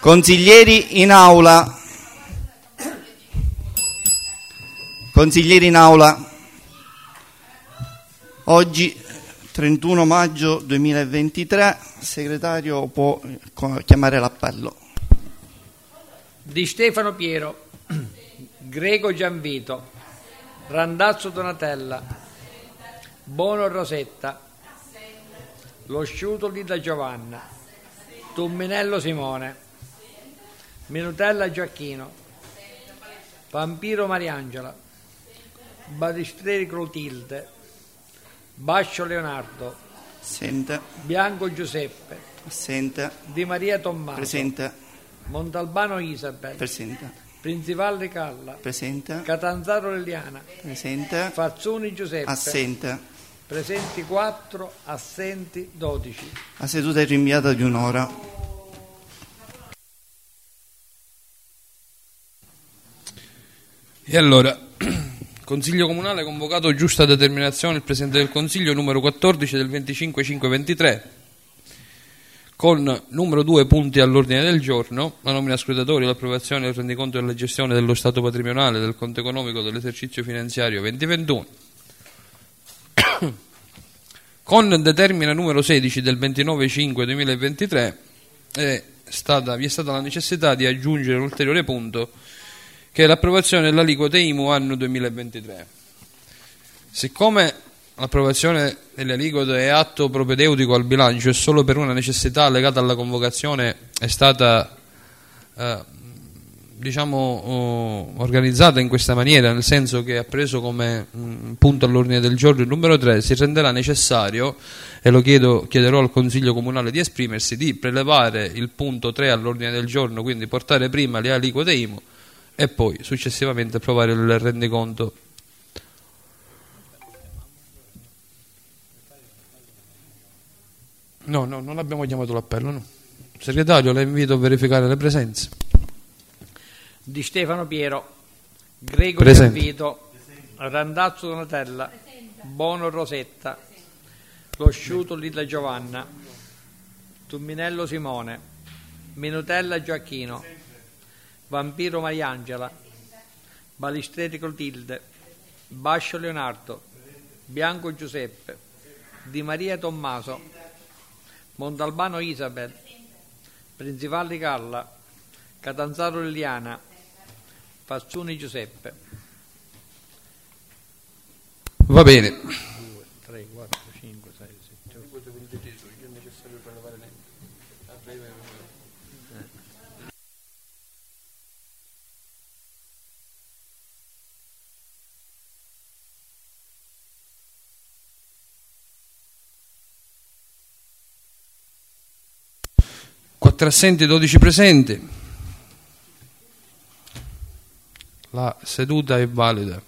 Consiglieri in aula. Consiglieri in aula. Oggi 31 maggio 2023, segretario può chiamare l'appello. Di Stefano Piero, Greco Gianvito, Randazzo Donatella, Bono Rosetta, Lo Sciuto Lida Giovanna, Tumminello Simone, Minutella Giacchino, Vampiro Mariangela, Balistreri Clotilde, Bascio Leonardo, Assente. Bianco Giuseppe, Assente. Di Maria Tommaso, Presente. Montalbano Isabel, Presente. Principalli Calla, Presente. Catanzaro Liliana, Presente. Fazzoni Giuseppe, Assente. presenti 4, assenti 12. La seduta è rinviata di un'ora. E allora, Consiglio Comunale convocato giusta determinazione il Presidente del Consiglio numero 14 del 25/5/23 con numero 2 punti all'ordine del giorno: la nomina scrutatori, l'approvazione del rendiconto della gestione dello Stato patrimoniale del conto economico dell'esercizio finanziario 2021 con determina numero 16 del 29/5/2023 vi è stata la necessità di aggiungere un ulteriore punto, che è l'approvazione dell'aliquota IMU anno 2023. Siccome l'approvazione delle aliquote è atto propedeutico al bilancio e solo per una necessità legata alla convocazione è stata organizzata in questa maniera, nel senso che ha preso come punto all'ordine del giorno il numero 3, si renderà necessario, e lo chiederò al Consiglio Comunale di esprimersi, di prelevare il punto 3 all'ordine del giorno, quindi portare prima le aliquote IMU e poi successivamente approvare il rendiconto. No, non abbiamo chiamato l'appello, no. Segretario, la invito a verificare le presenze. Di Stefano Piero, Greco Presente. Gianvito, Randazzo Donatella, Bono Rosetta, Lo Sciuto Lilla Giovanna, Tumminello Simone, Minutella Giacchino, Vampiro Mariangela, Balistreri Clotilde, Bascio Leonardo, Bianco Giuseppe, Di Maria Tommaso, Montalbano Isabel, Principalli Calla, Catanzaro Liliana, Fazzoni Giuseppe. Va bene. 2, 3, 4, 5, 6, 7, 8. Quattro assenti, 12 presenti. La seduta è valida.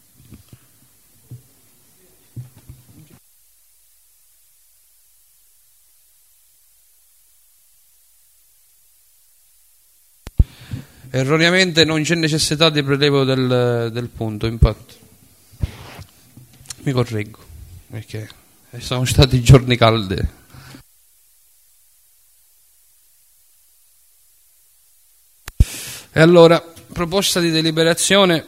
Erroneamente non c'è necessità di prelevo del punto, infatti. Mi correggo, perché sono stati giorni caldi. E allora, proposta di deliberazione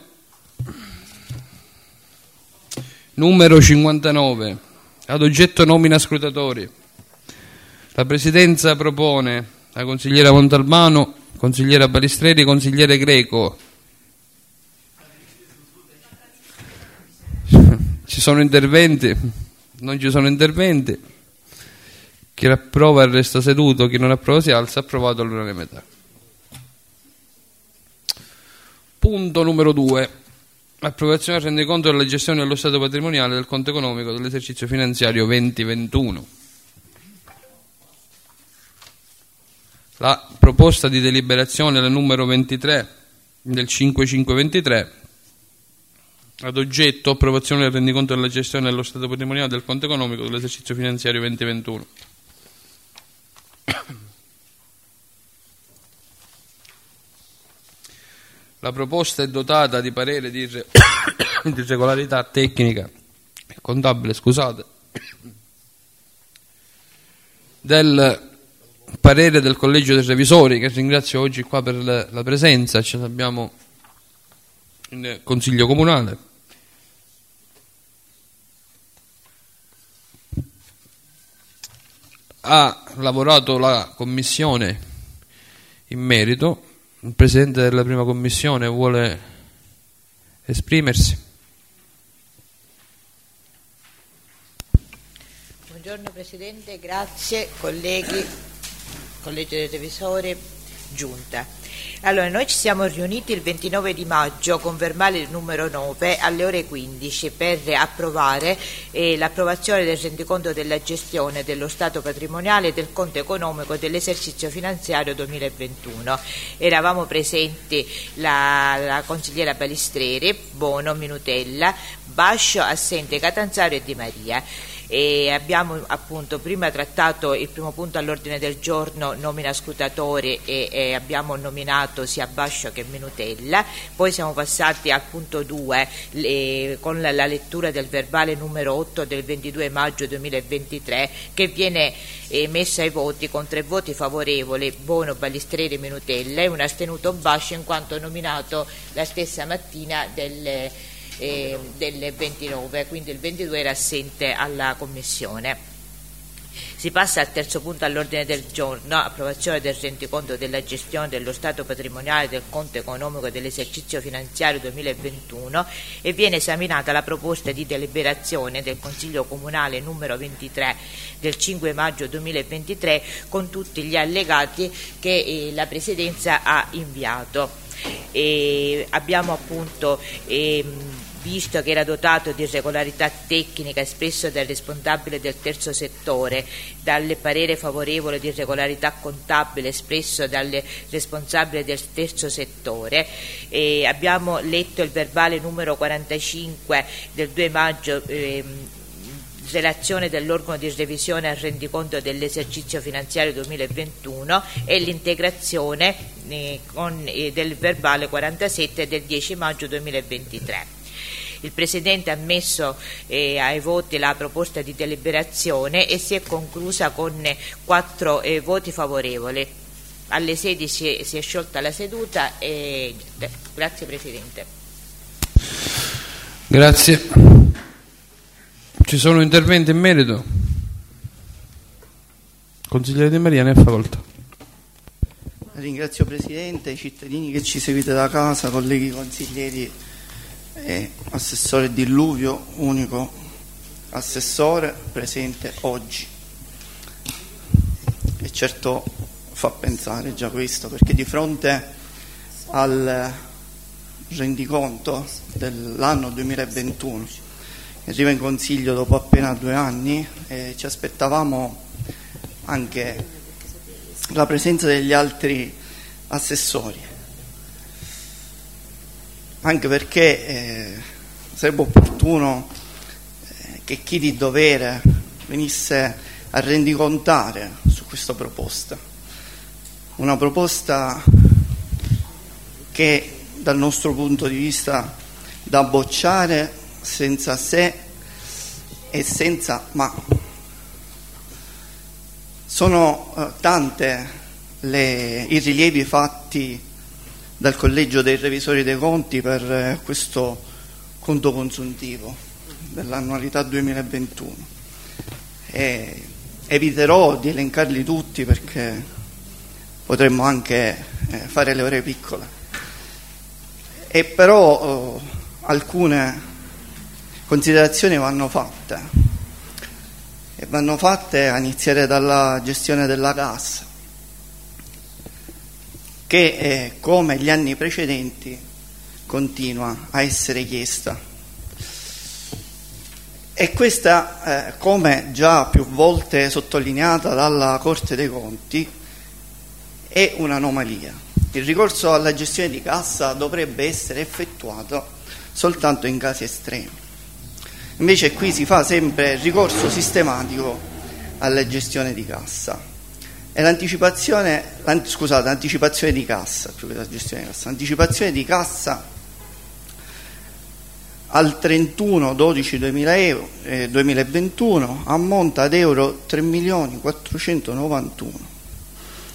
numero 59, ad oggetto nomina scrutatori. La Presidenza propone la consigliera Montalbano, consigliera Balistreri, consigliere Greco. Ci sono interventi? Non ci sono interventi. Chi approva resta seduto, chi non approva si alza. Approvato all'unanimità. Punto numero 2. Approvazione del rendiconto della gestione dello Stato patrimoniale del conto economico dell'esercizio finanziario 2021. La proposta di deliberazione, la numero 23 del 5/5/23, ad oggetto approvazione del rendiconto della gestione dello Stato patrimoniale del conto economico dell'esercizio finanziario 2021. La proposta è dotata di parere di irregolarità tecnica e contabile, del parere del Collegio dei Revisori, che ringrazio oggi qua per la presenza, ce l'abbiamo in Consiglio Comunale. Ha lavorato la Commissione in merito. Il Presidente della prima Commissione vuole esprimersi. Buongiorno Presidente, grazie, colleghi, Collegio dei Revisori, Giunta. Allora, noi ci siamo riuniti il 29 di maggio con verbale numero 9 alle ore 15 per approvare l'approvazione del rendiconto della gestione dello stato patrimoniale e del conto economico dell'esercizio finanziario 2021. Eravamo presenti la consigliera Balistreri, Bono, Minutella, Bascio, assente Catanzaro e Di Maria. E abbiamo appunto prima trattato il primo punto all'ordine del giorno, nomina scrutatori, e abbiamo nominato sia Bascio che Minutella. Poi siamo passati al punto 2 con la lettura del verbale numero 8 del 22 maggio 2023, che viene messo ai voti con 3 voti favorevoli, Bono, Balistreri e Minutella, e un astenuto Bascio, in quanto nominato la stessa mattina del 29, quindi il 22 era assente alla Commissione. Si passa al terzo punto all'ordine del giorno, approvazione del rendiconto della gestione dello stato patrimoniale del conto economico dell'esercizio finanziario 2021, e viene esaminata la proposta di deliberazione del Consiglio Comunale numero 23 del 5 maggio 2023 con tutti gli allegati che la Presidenza ha inviato. Abbiamo appunto visto che era dotato di regolarità tecnica espresso dal responsabile del terzo settore, dal parere favorevole di regolarità contabile espresso dal responsabile del terzo settore. Abbiamo letto il verbale numero 45 del 2 maggio, relazione dell'organo di revisione al rendiconto dell'esercizio finanziario 2021, e l'integrazione del verbale 47 del 10 maggio 2023. Il Presidente ha messo ai voti la proposta di deliberazione e si è conclusa con 4 voti favorevoli. Alle 16 si è sciolta la seduta e grazie Presidente. Grazie. Ci sono interventi in merito? Consigliere Di Maria, ne ha facoltà. Ringrazio Presidente, i cittadini che ci seguite da casa, colleghi consiglieri e assessore Dilluvio, unico assessore presente oggi. E certo fa pensare già questo, perché di fronte al rendiconto dell'anno 2021 che arriva in Consiglio dopo appena 2 anni, ci aspettavamo anche la presenza degli altri assessori, anche perché sarebbe opportuno che chi di dovere venisse a rendicontare su questa proposta, una proposta che dal nostro punto di vista da bocciare senza se e senza ma. Sono tante i rilievi fatti dal Collegio dei Revisori dei Conti per questo conto consuntivo dell'annualità 2021 e eviterò di elencarli tutti perché potremmo anche fare le ore piccole, e però alcune considerazioni vanno fatte, e vanno fatte a iniziare dalla gestione della cassa, che come gli anni precedenti continua a essere chiesta, e questa come già più volte sottolineata dalla Corte dei Conti è un'anomalia. Il ricorso alla gestione di cassa dovrebbe essere effettuato soltanto in casi estremi, invece qui si fa sempre ricorso sistematico alla gestione di cassa. E l'anticipazione di cassa, più che la gestione di cassa, l'anticipazione di cassa al 31/12/2021 ammonta ad euro 3.491.000,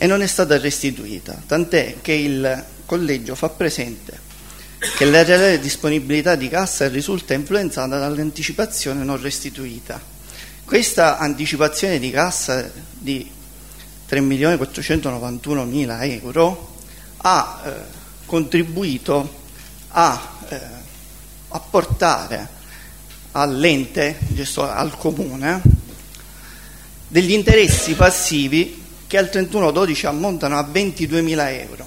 e non è stata restituita, tant'è che il collegio fa presente che la reale disponibilità di cassa risulta influenzata dall'anticipazione non restituita. Questa anticipazione di cassa di 3.491.000 euro ha contribuito a apportare all'ente, al comune, degli interessi passivi che al 31/12 ammontano a 22.000 euro.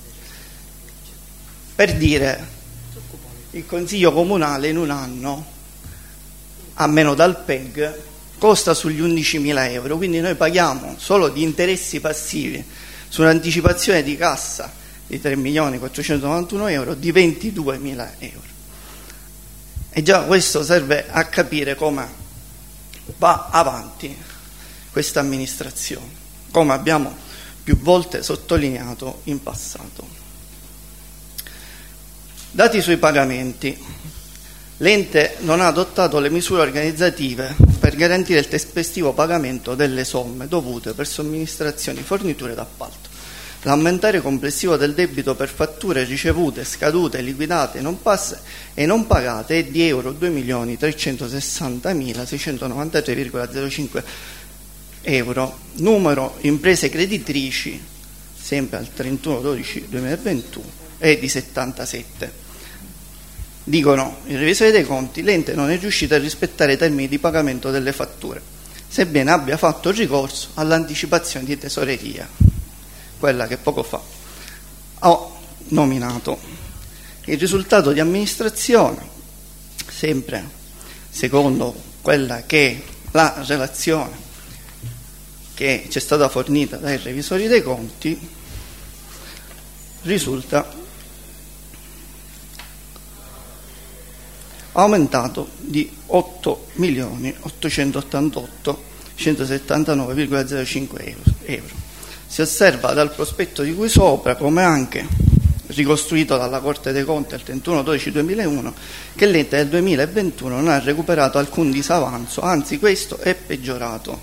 Per dire, il Consiglio Comunale in un anno, a meno dal PEG, costa sugli 11.000 euro, quindi noi paghiamo solo di interessi passivi su un'anticipazione di cassa di 3.491 euro di 22.000 euro. E già questo serve a capire come va avanti questa amministrazione, come abbiamo più volte sottolineato in passato. Dati sui pagamenti, l'ente non ha adottato le misure organizzative per garantire il tempestivo pagamento delle somme dovute per somministrazioni, forniture d'appalto. L'ammontare complessivo del debito per fatture ricevute, scadute, liquidate e non pagate è di euro 2.360.693,05 euro. Numero imprese creditrici, sempre al 31/12/2021, è di 77. Dicono i revisori dei conti, l'ente non è riuscito a rispettare i termini di pagamento delle fatture, sebbene abbia fatto ricorso all'anticipazione di tesoreria, quella che poco fa ho nominato. Il risultato di amministrazione, sempre secondo quella che è la relazione che ci è stata fornita dai revisori dei conti, risulta aumentato di 8.888.179,05 euro. Si osserva dal prospetto di cui sopra, come anche ricostruito dalla Corte dei Conti al 31/12/2001, che l'ente del 2021 non ha recuperato alcun disavanzo, anzi questo è peggiorato.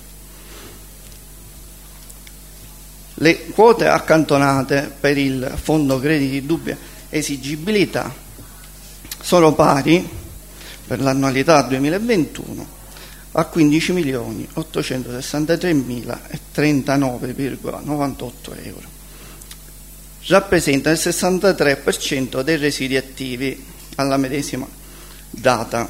Le quote accantonate per il Fondo Crediti di Dubbia Esigibilità sono pari per l'annualità 2021 a 15.863.039,98 euro. Rappresenta il 63% dei residui attivi alla medesima data.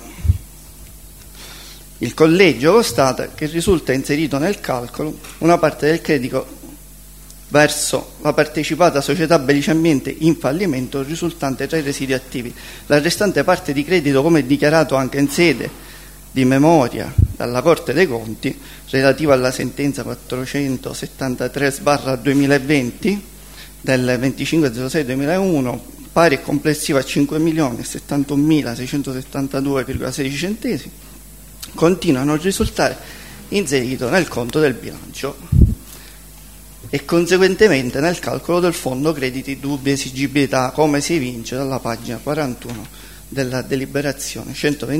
Il collegio constata che risulta inserito nel calcolo una parte del credito verso la partecipata società Bellice Ambiente in fallimento risultante tra i residui attivi. La restante parte di credito, come dichiarato anche in sede di memoria dalla Corte dei Conti, relativa alla sentenza 473/2020 del 25/06/2001, pari e complessiva a 5.071.672,16 centesimi, continua a non risultare inserito nel conto del bilancio e conseguentemente nel calcolo del Fondo Crediti Dubbia Esigibilità, come si evince dalla pagina 41 della deliberazione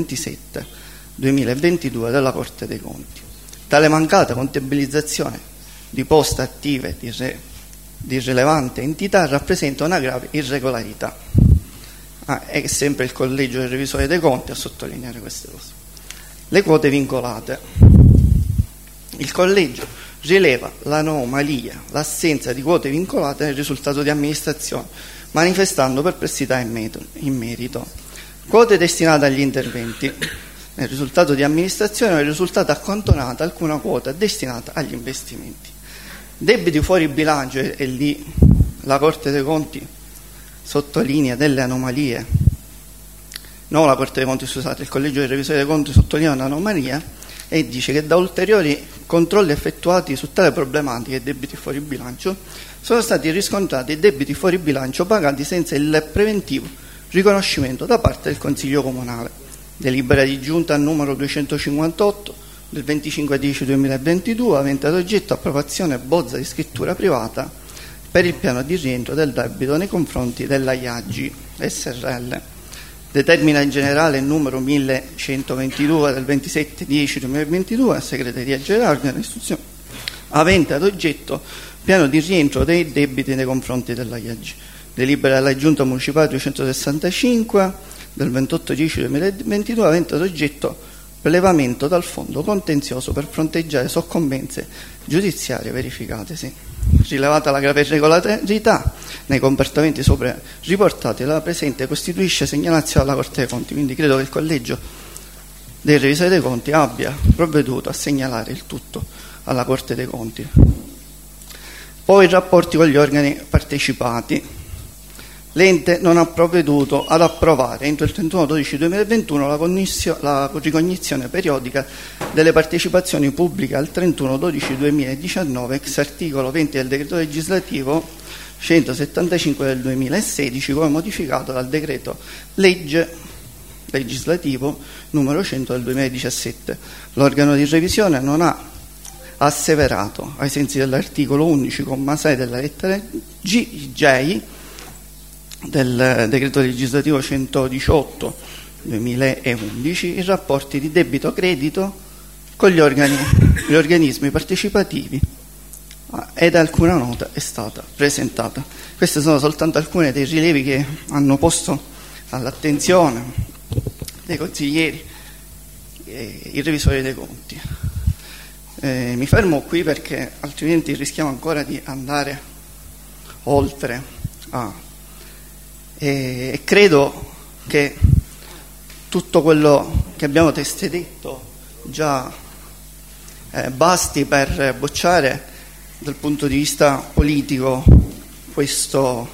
127/2022 della Corte dei Conti. Tale mancata contabilizzazione di poste attive di rilevante entità rappresenta una grave irregolarità. È sempre il collegio dei revisori dei conti a sottolineare queste cose. Le quote vincolate. Il collegio rileva l'anomalia, l'assenza di quote vincolate nel risultato di amministrazione, manifestando perplessità in merito. Quote destinate agli interventi. Nel risultato di amministrazione è risultata accantonata alcuna quota destinata agli investimenti. Debiti fuori bilancio, e lì la Corte dei Conti sottolinea delle anomalie. No, la Corte dei Conti, scusate, il Collegio dei Revisori dei Conti sottolinea un'anomalia e dice che da ulteriori controlli effettuati su tale problematica e debiti fuori bilancio sono stati riscontrati debiti fuori bilancio pagati senza il preventivo riconoscimento da parte del Consiglio Comunale. Delibera di Giunta numero 258 del 25/10/2022, avente ad oggetto approvazione bozza di scrittura privata per il piano di rientro del debito nei confronti della IAG SRL. Determina in generale il numero 1122 del 27/10/2022, Segreteria Generale dell'Istituzione, avente ad oggetto piano di rientro dei debiti nei confronti della IAG. Delibera della Giunta Municipale 265 del 28/10/2022 avente ad oggetto prelevamento dal fondo contenzioso per fronteggiare soccombenze giudiziarie verificatesi. Rilevata la grave irregolarità nei comportamenti sopra riportati, la presente costituisce segnalazione alla Corte dei Conti, quindi credo che il Collegio dei Revisori dei Conti abbia provveduto a segnalare il tutto alla Corte dei Conti. Poi i rapporti con gli organi partecipati. L'ente non ha provveduto ad approvare entro il 31/12/2021 la ricognizione periodica delle partecipazioni pubbliche al 31/12/2019 ex articolo 20 del decreto legislativo 175 del 2016 come modificato dal decreto legge legislativo numero 100 del 2017. L'organo di revisione non ha asseverato, ai sensi dell'articolo 11,6 della lettera J del decreto legislativo 118/2011, i rapporti di debito-credito con gli organismi partecipativi ed alcuna nota è stata presentata. Queste sono soltanto alcune dei rilievi che hanno posto all'attenzione dei consiglieri e i revisori dei conti. Mi fermo qui perché altrimenti rischiamo ancora di andare oltre e credo che tutto quello che abbiamo testé detto già basti per bocciare dal punto di vista politico questo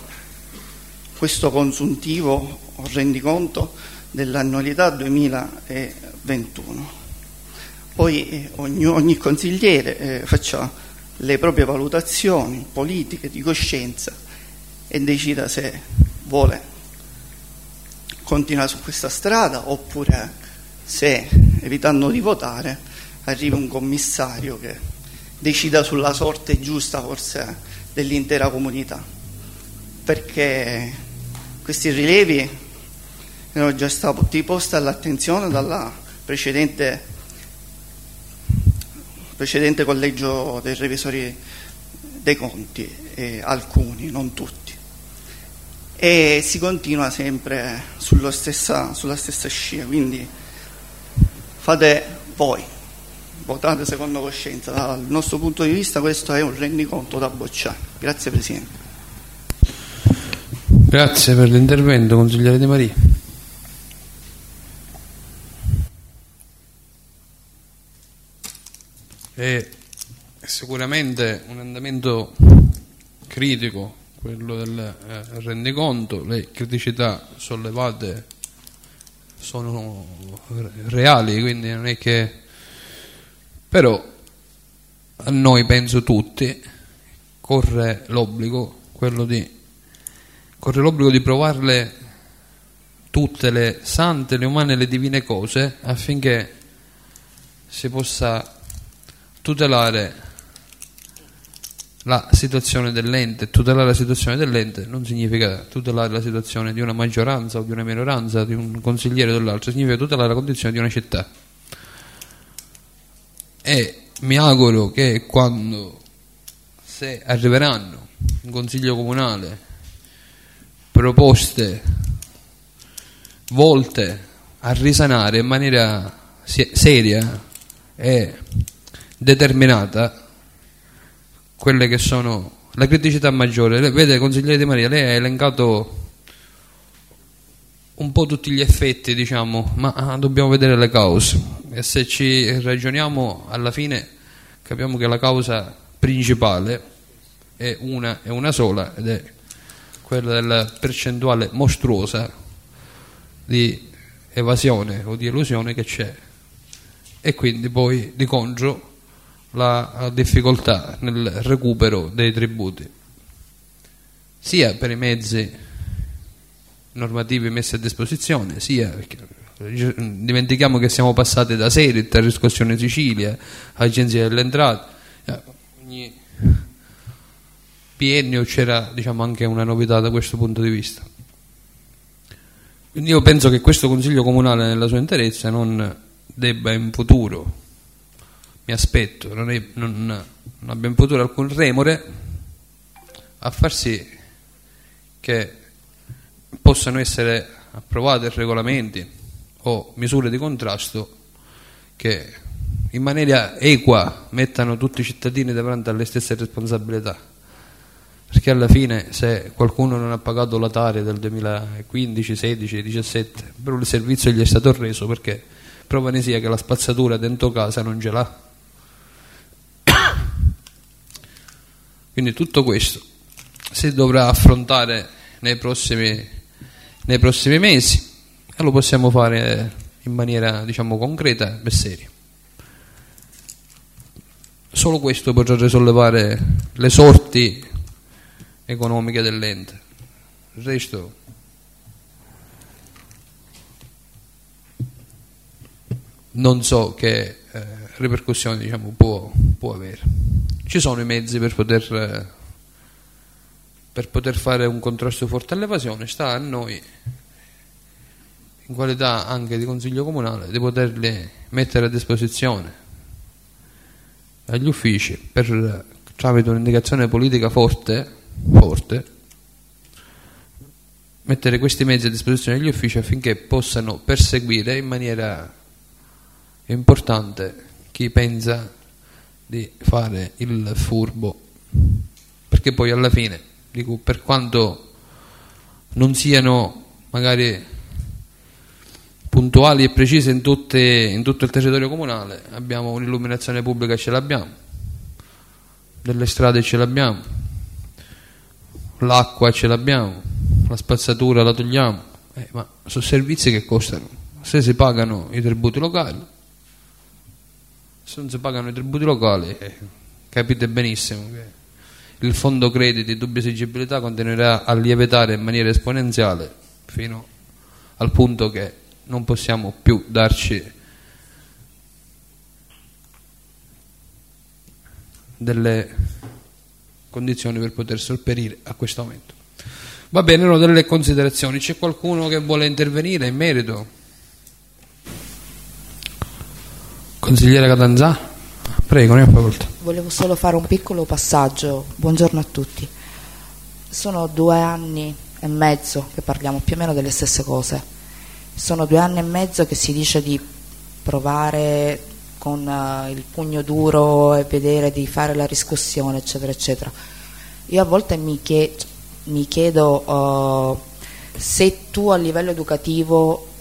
consuntivo o rendiconto dell'annualità 2021. Poi ogni consigliere faccia le proprie valutazioni politiche di coscienza e decida se vuole continuare su questa strada oppure se, evitando di votare, arriva un commissario che decida sulla sorte giusta forse dell'intera comunità, perché questi rilievi erano già stati posti all'attenzione dalla precedente collegio dei revisori dei conti, alcuni, non tutti. E si continua sempre sulla stessa scia, quindi fate voi, votate secondo coscienza. Dal nostro punto di vista questo è un rendiconto da bocciare. Grazie Presidente. Grazie per l'intervento, consigliere De Maria. È sicuramente un andamento critico quello del rendiconto. Le criticità sollevate sono reali, quindi non è che, però a noi, penso tutti, corre l'obbligo di provarle tutte le sante, le umane e le divine cose affinché si possa tutelare la situazione dell'ente. Tutelare la situazione dell'ente non significa tutelare la situazione di una maggioranza o di una minoranza, di un consigliere o dell'altro, significa tutelare la condizione di una città. E mi auguro che se arriveranno in consiglio comunale proposte volte a risanare in maniera seria e determinata quelle che sono la criticità maggiore. Vede, consigliere De Maria, lei ha elencato un po' tutti gli effetti, diciamo, ma dobbiamo vedere le cause, e se ci ragioniamo alla fine capiamo che la causa principale è una sola, ed è quella della percentuale mostruosa di evasione o di elusione che c'è, e quindi poi di contro la difficoltà nel recupero dei tributi, sia per i mezzi normativi messi a disposizione, sia perché dimentichiamo che siamo passati da Serit a Riscossione Sicilia, Agenzia delle Entrate, ogni biennio c'era, diciamo, anche una novità da questo punto di vista. Quindi io penso che questo Consiglio Comunale nella sua interezza non debba in futuro, mi aspetto, non abbia in futuro alcun remore a far sì che possano essere approvati regolamenti o misure di contrasto che in maniera equa mettano tutti i cittadini davanti alle stesse responsabilità, perché alla fine se qualcuno non ha pagato la Tari del 2015, 16, 17, però il servizio gli è stato reso, perché prova ne sia che la spazzatura dentro casa non ce l'ha. Quindi tutto questo si dovrà affrontare nei prossimi mesi, e lo possiamo fare in maniera, diciamo, concreta e seria. Solo questo potrà risollevare le sorti economiche dell'ente. Il resto non so che ripercussioni, diciamo, può avere. Ci sono i mezzi per poter fare un contrasto forte all'evasione, sta a noi, in qualità anche di Consiglio Comunale, di poterli mettere a disposizione agli uffici per, tramite un'indicazione politica forte, mettere questi mezzi a disposizione degli uffici affinché possano perseguire in maniera importante chi pensa di fare il furbo, perché poi alla fine, dico, per quanto non siano magari puntuali e precise in tutto il territorio comunale, abbiamo un'illuminazione pubblica, ce l'abbiamo, delle strade ce l'abbiamo, l'acqua ce l'abbiamo, la spazzatura la togliamo, ma sono servizi che costano. Se si pagano i tributi locali, se non si pagano i tributi locali, capite benissimo che il fondo crediti dubbia esigibilità continuerà a lievitare in maniera esponenziale fino al punto che non possiamo più darci delle condizioni per poter sopperire a questo aumento. Va bene, erano delle considerazioni. C'è qualcuno che vuole intervenire in merito? Consigliere Catanzà, prego, ne ho facoltà. Volevo solo fare un piccolo passaggio. Buongiorno a tutti. Sono 2 anni e mezzo che parliamo più o meno delle stesse cose. Sono 2 anni e mezzo che si dice di provare con il pugno duro e vedere di fare la riscossione, eccetera, eccetera. Io a volte mi chiedo se tu a livello educativo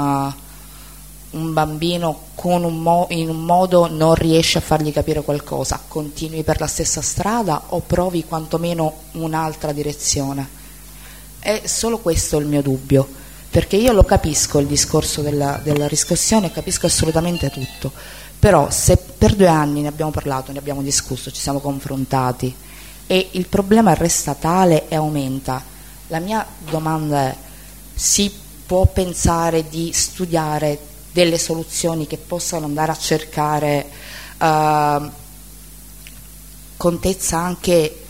un bambino in un modo non riesci a fargli capire qualcosa, continui per la stessa strada o provi quantomeno un'altra direzione? È solo questo il mio dubbio, perché io lo capisco il discorso della riscossione, capisco assolutamente tutto, però se per 2 anni ne abbiamo parlato, ne abbiamo discusso, ci siamo confrontati e il problema resta tale e aumenta, la mia domanda è: si può pensare di studiare delle soluzioni che possano andare a cercare contezza anche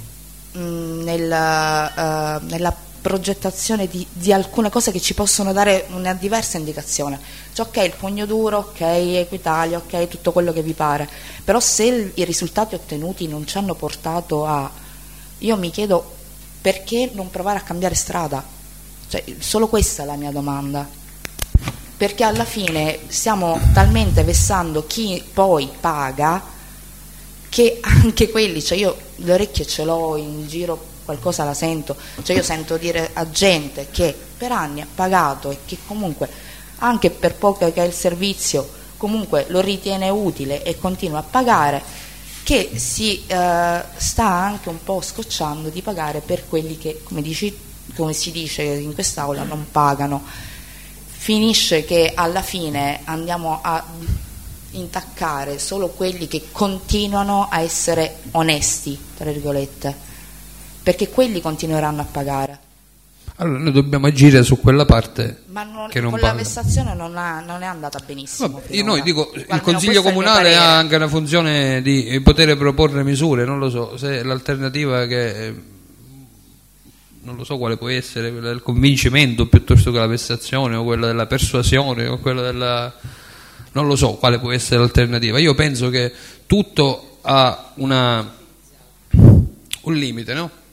nella progettazione di alcune cose che ci possono dare una diversa indicazione? Cioè, ok, il pugno duro, ok, Equitalia, ok, tutto quello che vi pare, però se i risultati ottenuti non ci hanno portato a... Io mi chiedo perché non provare a cambiare strada, cioè, solo questa è la mia domanda, perché alla fine stiamo talmente vessando chi poi paga che anche quelli, cioè io le orecchie ce l'ho in giro, qualcosa la sento, cioè io sento dire a gente che per anni ha pagato e che comunque anche per poco che è il servizio comunque lo ritiene utile e continua a pagare, che si sta anche un po' scocciando di pagare per quelli che, come si dice in quest'aula, non pagano. Finisce che alla fine andiamo a intaccare solo quelli che continuano a essere onesti, tra virgolette, perché quelli continueranno a pagare. Allora noi dobbiamo agire su quella parte che non con paga. La vessazione non è andata benissimo. Noi dico, il Consiglio Comunale ha anche una funzione di poter proporre misure, non lo so, se l'alternativa che... non lo so quale può essere, quella del convincimento piuttosto che la vessazione, o quella della persuasione, o quella della... non lo so quale può essere l'alternativa. Io penso che tutto ha un limite, no?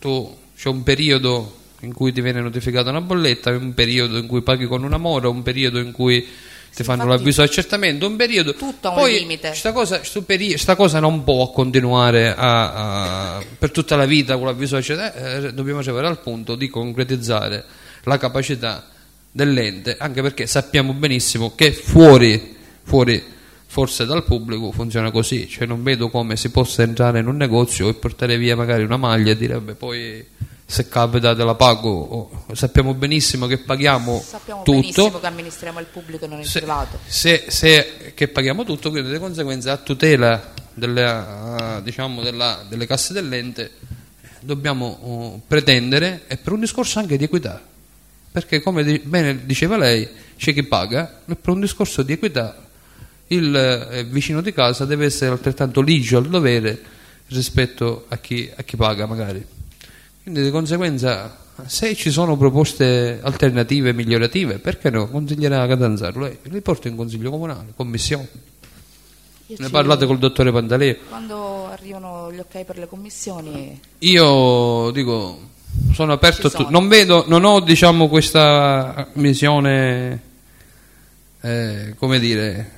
c'è un periodo in cui ti viene notificata una bolletta, un periodo in cui paghi con una mora, un periodo in cui ti fanno l'avviso di accertamento, un periodo, tutto a un poi limite. Sta cosa non può continuare per tutta la vita con l'avviso di accertamento. Dobbiamo arrivare al punto di concretizzare la capacità dell'ente, anche perché sappiamo benissimo che fuori forse dal pubblico funziona così, cioè non vedo come si possa entrare in un negozio e portare via magari una maglia e dire vabbè, poi se capita te la pago. Sappiamo benissimo che paghiamo tutto, benissimo che amministriamo il pubblico e non il privato, che paghiamo tutto, quindi di conseguenza a tutela delle casse dell'ente dobbiamo pretendere, e per un discorso anche di equità, perché come bene diceva lei, c'è chi paga, e per un discorso di equità il vicino di casa deve essere altrettanto ligio al dovere rispetto a chi paga magari. Quindi di conseguenza, se ci sono proposte alternative, migliorative, perché no? Consigliera Catanzaro, lei li porta in consiglio comunale, commissione. Ne parlate col dottore Pantaleo. Quando arrivano gli ok per le commissioni, io dico, sono aperto a tutto. Non ho diciamo questa visione, come dire,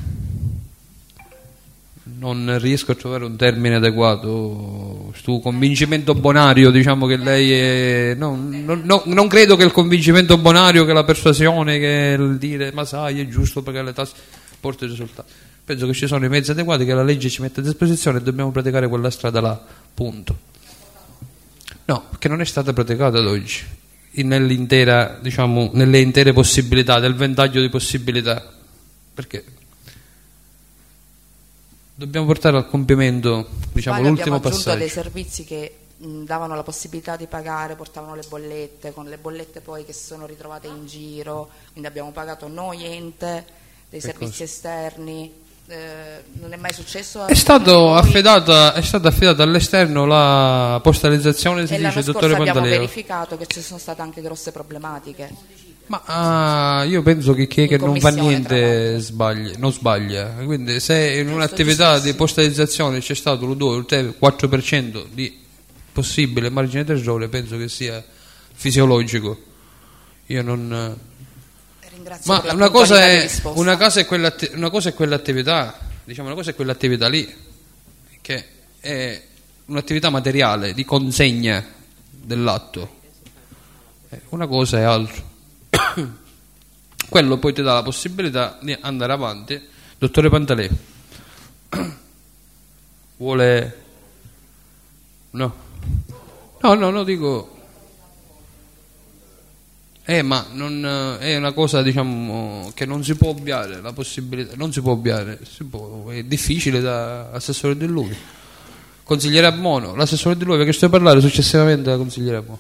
non riesco a trovare un termine adeguato, sto convincimento bonario, diciamo che lei è, non credo che il convincimento bonario, che la persuasione, che il dire ma sai è giusto pagare le tasse porti risultati. Penso che ci sono i mezzi adeguati che la legge ci mette a disposizione e dobbiamo praticare quella strada là, punto. No, perché non è stata praticata ad oggi nelle intere possibilità, del ventaglio di possibilità, perché dobbiamo portare al compimento, diciamo, l'ultimo passaggio. Abbiamo aggiunto dei servizi che davano la possibilità di pagare, portavano le bollette, con le bollette poi che si sono ritrovate in giro, quindi abbiamo pagato noi ente, dei servizi esterni. Non è mai successo. È stata affidata all'esterno la postalizzazione, si dice, dottore Pantaleo. Abbiamo verificato che ci sono state anche grosse problematiche. Ma io penso che chi è che non fa niente non sbaglia. Quindi se in un'attività di postalizzazione c'è stato il 2, il 3, 4% di possibile margine d'errore, penso che sia fisiologico. Io non... Ma una cosa è quell'attività, diciamo, una cosa è quell'attività lì, che è un'attività materiale di consegna dell'atto, una cosa è altro. Quello poi ti dà la possibilità di andare avanti. Dottore Pantaleo vuole? No, dico. Ma non è una cosa, diciamo, che non si può ovviare, la possibilità non si può ovviare, è difficile da assessore Dell'Uvi. Consigliere Abmono, l'assessore Dell'Uvi che sto a parlare successivamente alla consigliere Abmono.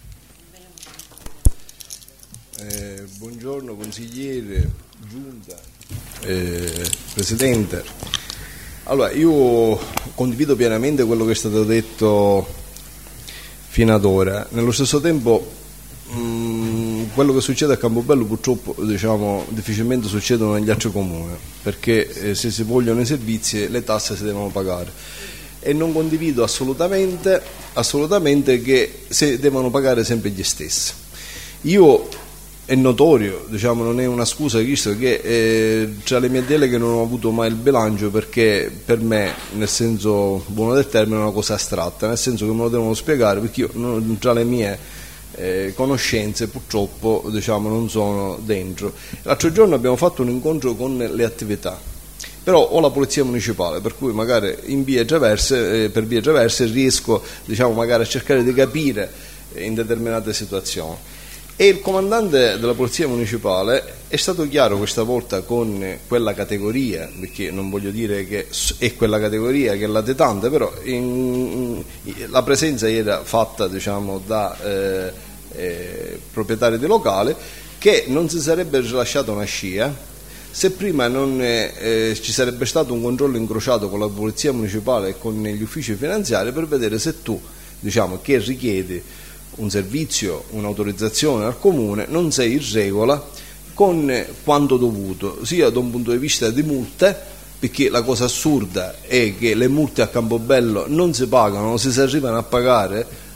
Buongiorno consigliere, giunta, presidente. Allora, io condivido pienamente quello che è stato detto fino ad ora. Nello stesso tempo quello che succede a Campobello purtroppo, diciamo, difficilmente succedono negli altri comuni, perché se si vogliono i servizi le tasse si devono pagare, e non condivido assolutamente che si devono pagare sempre gli stessi. È notorio, diciamo, non è una scusa visto che tra le mie deleghe non ho avuto mai il bilancio, perché per me, nel senso buono del termine, è una cosa astratta, nel senso che me lo devono spiegare, perché io tra le mie conoscenze purtroppo, diciamo, non sono dentro. L'altro giorno abbiamo fatto un incontro con le attività, però ho la polizia municipale, per cui magari per vie traverse riesco, diciamo, magari a cercare di capire in determinate situazioni. E il comandante della polizia municipale è stato chiaro questa volta con quella categoria, perché non voglio dire che è quella categoria che è latitante, però la presenza era fatta, diciamo, da proprietari di locale, che non si sarebbe rilasciata una scia se prima non ci sarebbe stato un controllo incrociato con la polizia municipale e con gli uffici finanziari, per vedere se tu, diciamo, che richiedi un servizio, un'autorizzazione al comune, non sei in regola con quanto dovuto, sia da un punto di vista di multe, perché la cosa assurda è che le multe a Campobello non si pagano, non si arrivano a pagare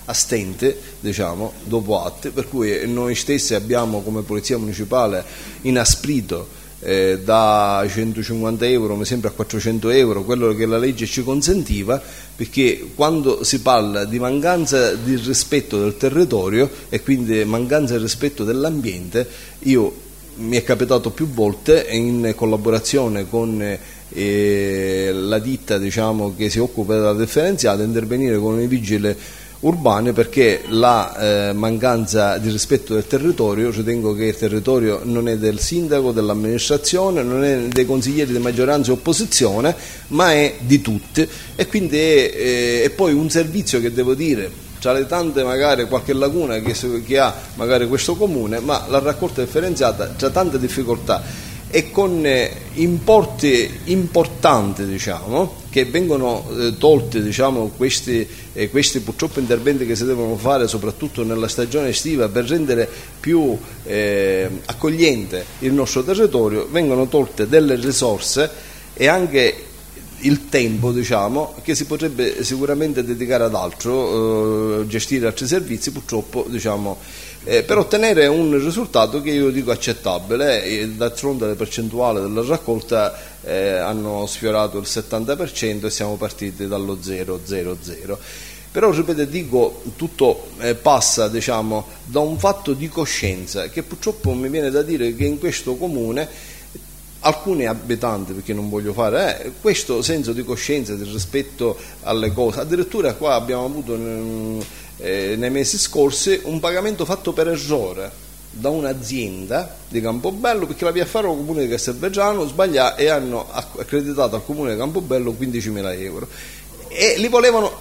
a stente, diciamo, dopo atti, per cui noi stessi abbiamo come Polizia Municipale inasprito da 150 euro mi sembra a 400 euro quello che la legge ci consentiva, perché quando si parla di mancanza di rispetto del territorio e quindi mancanza di rispetto dell'ambiente, mi è capitato più volte in collaborazione con la ditta, diciamo, che si occupa della differenziata, intervenire con i vigili urbane, perché la mancanza di rispetto del territorio, ritengo che il territorio non è del sindaco, dell'amministrazione, non è dei consiglieri di maggioranza e opposizione, ma è di tutti, e quindi è poi un servizio che, devo dire, tra le tante magari qualche lacuna che ha magari questo comune, ma la raccolta differenziata ha tante difficoltà e con importi importanti, diciamo, che vengono tolti, diciamo, questi purtroppo interventi che si devono fare soprattutto nella stagione estiva per rendere più accogliente il nostro territorio, vengono tolte delle risorse e anche il tempo, diciamo, che si potrebbe sicuramente dedicare ad altro, gestire altri servizi, purtroppo, diciamo, per ottenere un risultato che io dico accettabile. D'altronde le percentuali della raccolta hanno sfiorato il 70% e siamo partiti dallo 0,00. Però, ripeto, dico, tutto passa, diciamo, da un fatto di coscienza che purtroppo mi viene da dire che in questo comune alcuni abitanti, perché non voglio fare questo senso di coscienza, di rispetto alle cose. Addirittura qua abbiamo avuto nei mesi scorsi un pagamento fatto per errore da un'azienda di Campobello, perché la via Faro comune di Castelvetrano sbagliava e hanno accreditato al comune di Campobello 15.000 euro e li volevano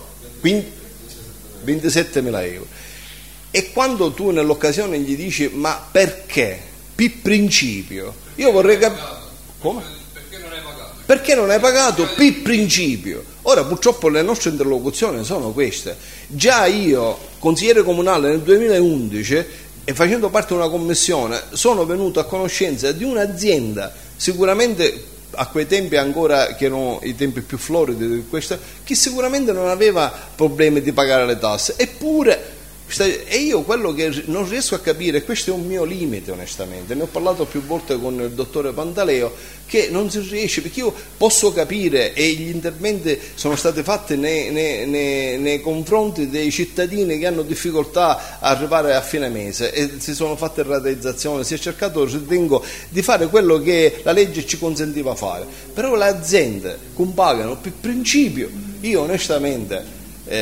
27.000 euro. E quando tu nell'occasione gli dici ma perché? Per principio, io vorrei capire come? Perché non hai pagato per principio. Ora purtroppo le nostre interlocuzioni sono queste. Già io, consigliere comunale nel 2011 e facendo parte di una commissione, sono venuto a conoscenza di un'azienda, sicuramente a quei tempi ancora, che erano i tempi più floridi di questa, che sicuramente non aveva problemi di pagare le tasse, eppure. E io quello che non riesco a capire, e questo è un mio limite onestamente, ne ho parlato più volte con il dottore Pantaleo, che non si riesce, perché io posso capire, e gli interventi sono stati fatti nei confronti dei cittadini che hanno difficoltà a arrivare a fine mese e si sono fatte rateizzazioni, si è cercato, ritengo, di fare quello che la legge ci consentiva fare, però le aziende compagano per principio. Io onestamente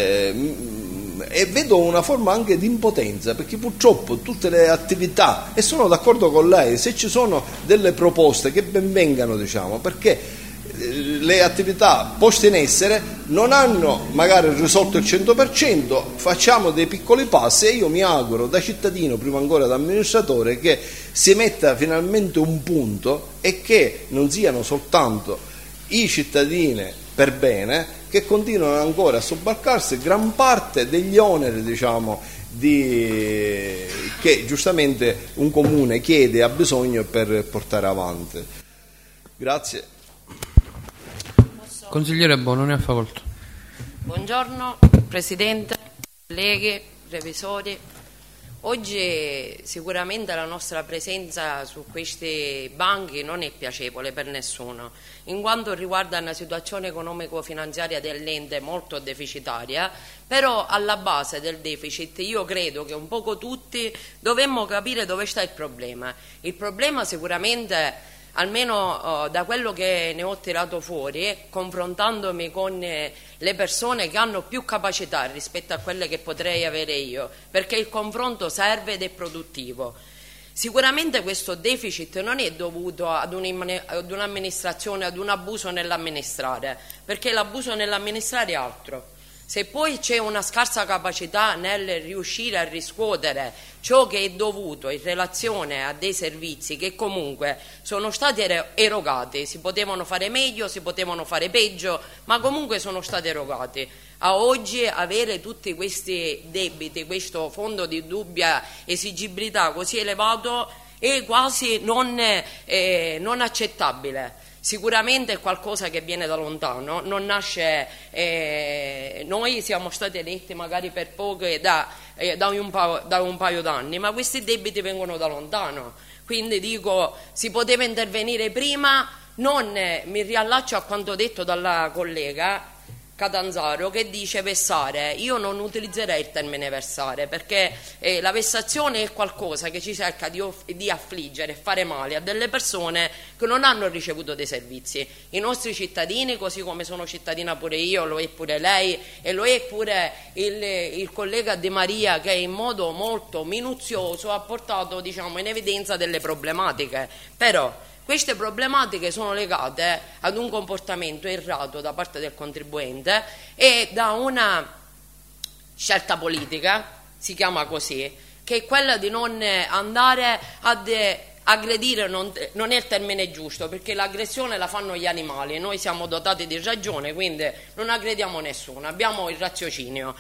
e vedo una forma anche di impotenza, perché purtroppo tutte le attività, e sono d'accordo con lei, se ci sono delle proposte che ben vengano, diciamo, perché le attività poste in essere non hanno magari risolto il 100%, facciamo dei piccoli passi e io mi auguro da cittadino, prima ancora da amministratore, che si metta finalmente un punto e che non siano soltanto i cittadini per bene che continuano ancora a sobbarcarsi gran parte degli oneri, diciamo, che giustamente un comune chiede e ha bisogno per portare avanti. Grazie. Consigliere Bono, ne ha facoltà. Buongiorno Presidente, colleghi, revisori. Oggi sicuramente la nostra presenza su questi banchi non è piacevole per nessuno, in quanto riguarda una situazione economico-finanziaria dell'ente molto deficitaria, però alla base del deficit io credo che un poco tutti dovremmo capire dove sta il problema. Il problema sicuramente, almeno da quello che ne ho tirato fuori, confrontandomi con le persone che hanno più capacità rispetto a quelle che potrei avere io, perché il confronto serve ed è produttivo. Sicuramente questo deficit non è dovuto ad un'amministrazione, ad un abuso nell'amministrare, perché l'abuso nell'amministrare è altro. Se poi c'è una scarsa capacità nel riuscire a riscuotere ciò che è dovuto in relazione a dei servizi che comunque sono stati erogati, si potevano fare meglio, si potevano fare peggio, ma comunque sono stati erogati. A oggi avere tutti questi debiti, questo fondo di dubbia esigibilità così elevato è quasi non accettabile. sicuramente è qualcosa che viene da lontano, non nasce, noi siamo stati eletti magari per poco da un paio d'anni, ma questi debiti vengono da lontano, quindi dico si poteva intervenire prima. Mi riallaccio a quanto detto dalla collega Catanzaro che dice vessare. Io non utilizzerei il termine versare, perché la vessazione è qualcosa che ci cerca di affliggere e fare male a delle persone che non hanno ricevuto dei servizi. I nostri cittadini, così come sono cittadina pure io, lo è pure lei e lo è pure il collega De Maria, che in modo molto minuzioso ha portato, diciamo, in evidenza delle problematiche. Però queste problematiche sono legate ad un comportamento errato da parte del contribuente e da una scelta politica, si chiama così, che è quella di non andare ad aggredire, non è il termine giusto, perché l'aggressione la fanno gli animali, noi siamo dotati di ragione, quindi non aggrediamo nessuno, abbiamo il raziocinio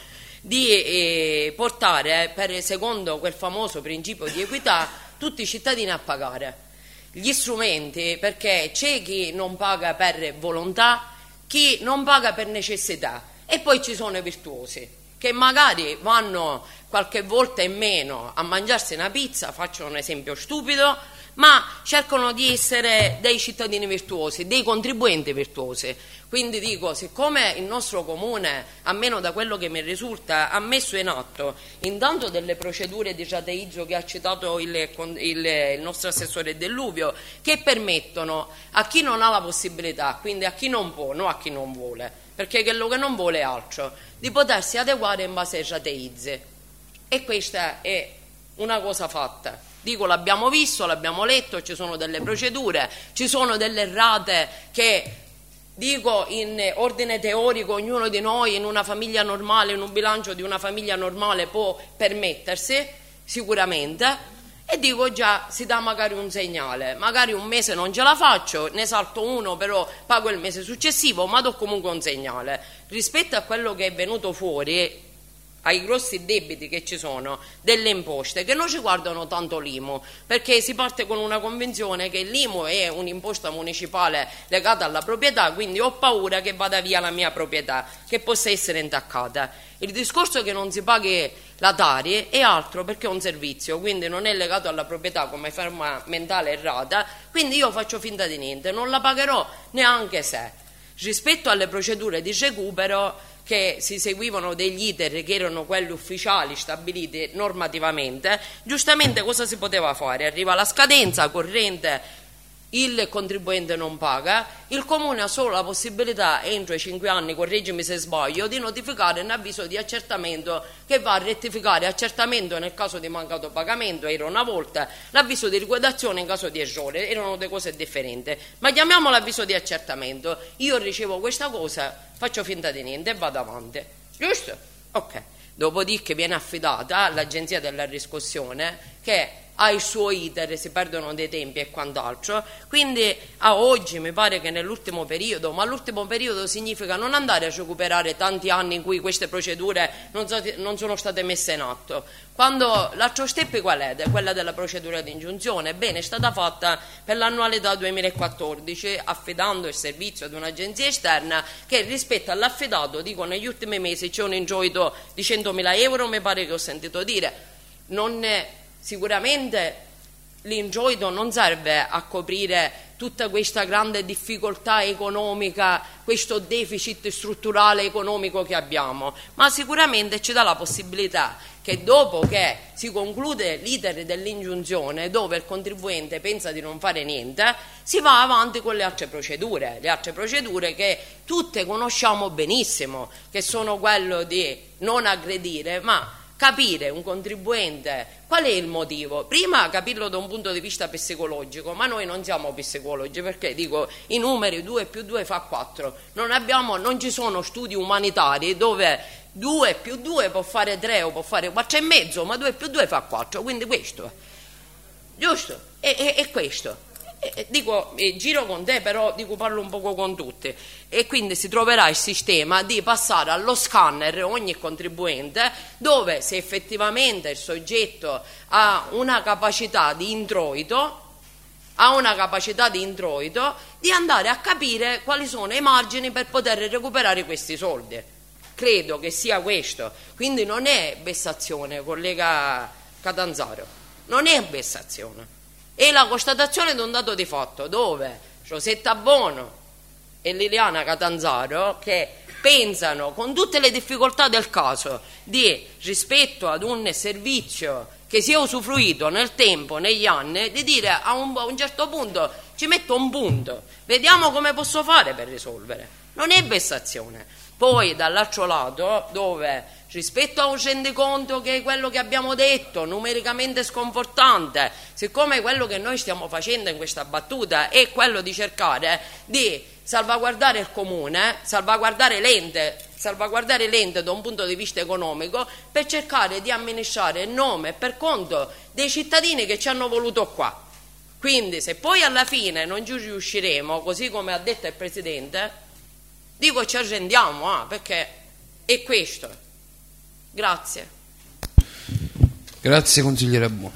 di portare, secondo quel famoso principio di equità, tutti i cittadini a pagare gli strumenti, perché c'è chi non paga per volontà, chi non paga per necessità, e poi ci sono i virtuosi che magari vanno qualche volta in meno a mangiarsi una pizza, faccio un esempio stupido, ma cercano di essere dei cittadini virtuosi, dei contribuenti virtuosi. Quindi dico, siccome il nostro comune, almeno da quello che mi risulta, ha messo in atto intanto delle procedure di rateizzo che ha citato il nostro assessore Dell'Uvio, che permettono a chi non ha la possibilità, quindi a chi non può, non a chi non vuole, perché quello che non vuole è altro, di potersi adeguare in base ai rateizzi. E questa è una cosa fatta. Dico, l'abbiamo visto, l'abbiamo letto, ci sono delle procedure, ci sono delle rate che, dico, in ordine teorico ognuno di noi in una famiglia normale, in un bilancio di una famiglia normale può permettersi sicuramente, e dico già si dà magari un segnale, magari un mese non ce la faccio, ne salto uno, però pago il mese successivo, ma do comunque un segnale rispetto a quello che è venuto fuori, ai grossi debiti che ci sono delle imposte che non ci guardano tanto l'IMU, perché si parte con una convinzione che l'IMU è un'imposta municipale legata alla proprietà, quindi ho paura che vada via la mia proprietà, che possa essere intaccata. Il discorso che non si paghi la Tari è altro, perché è un servizio, quindi non è legato alla proprietà come forma mentale errata, quindi io faccio finta di niente, non la pagherò neanche se. Rispetto alle procedure di recupero, che si seguivano degli iter che erano quelli ufficiali stabiliti normativamente, giustamente cosa si poteva fare? Arriva la scadenza corrente, il contribuente non paga, il comune ha solo la possibilità entro i 5 anni, correggimi se sbaglio, di notificare un avviso di accertamento che va a rettificare accertamento nel caso di mancato pagamento, era una volta, l'avviso di liquidazione in caso di errore, erano due cose differenti, ma chiamiamolo avviso di accertamento. Io ricevo questa cosa, faccio finta di niente e vado avanti, giusto? Ok. Dopodiché viene affidata all'agenzia della riscossione, che ha il suo iter, si perdono dei tempi e quant'altro, quindi a oggi mi pare che nell'ultimo periodo, ma l'ultimo periodo significa non andare a recuperare tanti anni in cui queste procedure non sono state messe in atto. Quando l'altro step qual è? Quella della procedura di ingiunzione, bene, è stata fatta per l'annualità 2014 affidando il servizio ad un'agenzia esterna che rispetto all'affidato, dico, negli ultimi mesi c'è un introito di 100.000 euro, mi pare che ho sentito dire. Sicuramente l'introito non serve a coprire tutta questa grande difficoltà economica, questo deficit strutturale economico che abbiamo, ma sicuramente ci dà la possibilità che dopo che si conclude l'iter dell'ingiunzione, dove il contribuente pensa di non fare niente, si va avanti con le altre procedure che tutte conosciamo benissimo, che sono quello di non aggredire, ma capire un contribuente qual è il motivo, prima capirlo da un punto di vista psicologico, ma noi non siamo psicologi, perché dico, i numeri 2 più 2 fa 4, non ci sono studi umanitari dove 2 più 2 può fare 3 o può fare 4,5, ma 2 più 2 fa 4, quindi questo, giusto? E questo. Dico, giro con te, però dico, parlo un poco con tutti, e quindi si troverà il sistema di passare allo scanner ogni contribuente, dove se effettivamente il soggetto ha una capacità di introito, ha una capacità di introito di andare a capire quali sono i margini per poter recuperare questi soldi. Credo che sia questo. Quindi non è vessazione, collega Catanzaro, non è vessazione, è la constatazione di un dato di fatto, dove Rosetta Bono e Liliana Catanzaro, che pensano con tutte le difficoltà del caso di, rispetto ad un servizio che si è usufruito nel tempo, negli anni, di dire a un certo punto ci metto un punto, vediamo come posso fare per risolvere. Non è vessazione. Poi dall'altro lato, dove rispetto a un rendiconto che è quello che abbiamo detto, numericamente sconfortante, siccome quello che noi stiamo facendo in questa battuta è quello di cercare di salvaguardare il comune, salvaguardare l'ente da un punto di vista economico, per cercare di amministrare in nome e per conto dei cittadini che ci hanno voluto qua. Quindi se poi alla fine non ci riusciremo, così come ha detto il Presidente, dico ci arrendiamo, perché è questo. Grazie. Grazie consigliere Buono.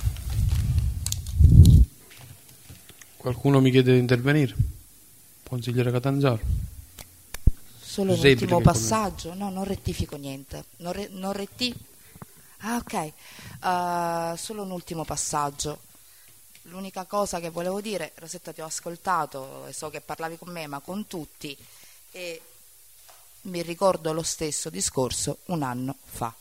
Qualcuno mi chiede di intervenire? Consigliere Catanzaro. Solo un ultimo passaggio, no, non rettifico niente. Solo un ultimo passaggio. L'unica cosa che volevo dire, Rosetta, ti ho ascoltato e so che parlavi con me, ma con tutti, e mi ricordo lo stesso discorso un anno fa,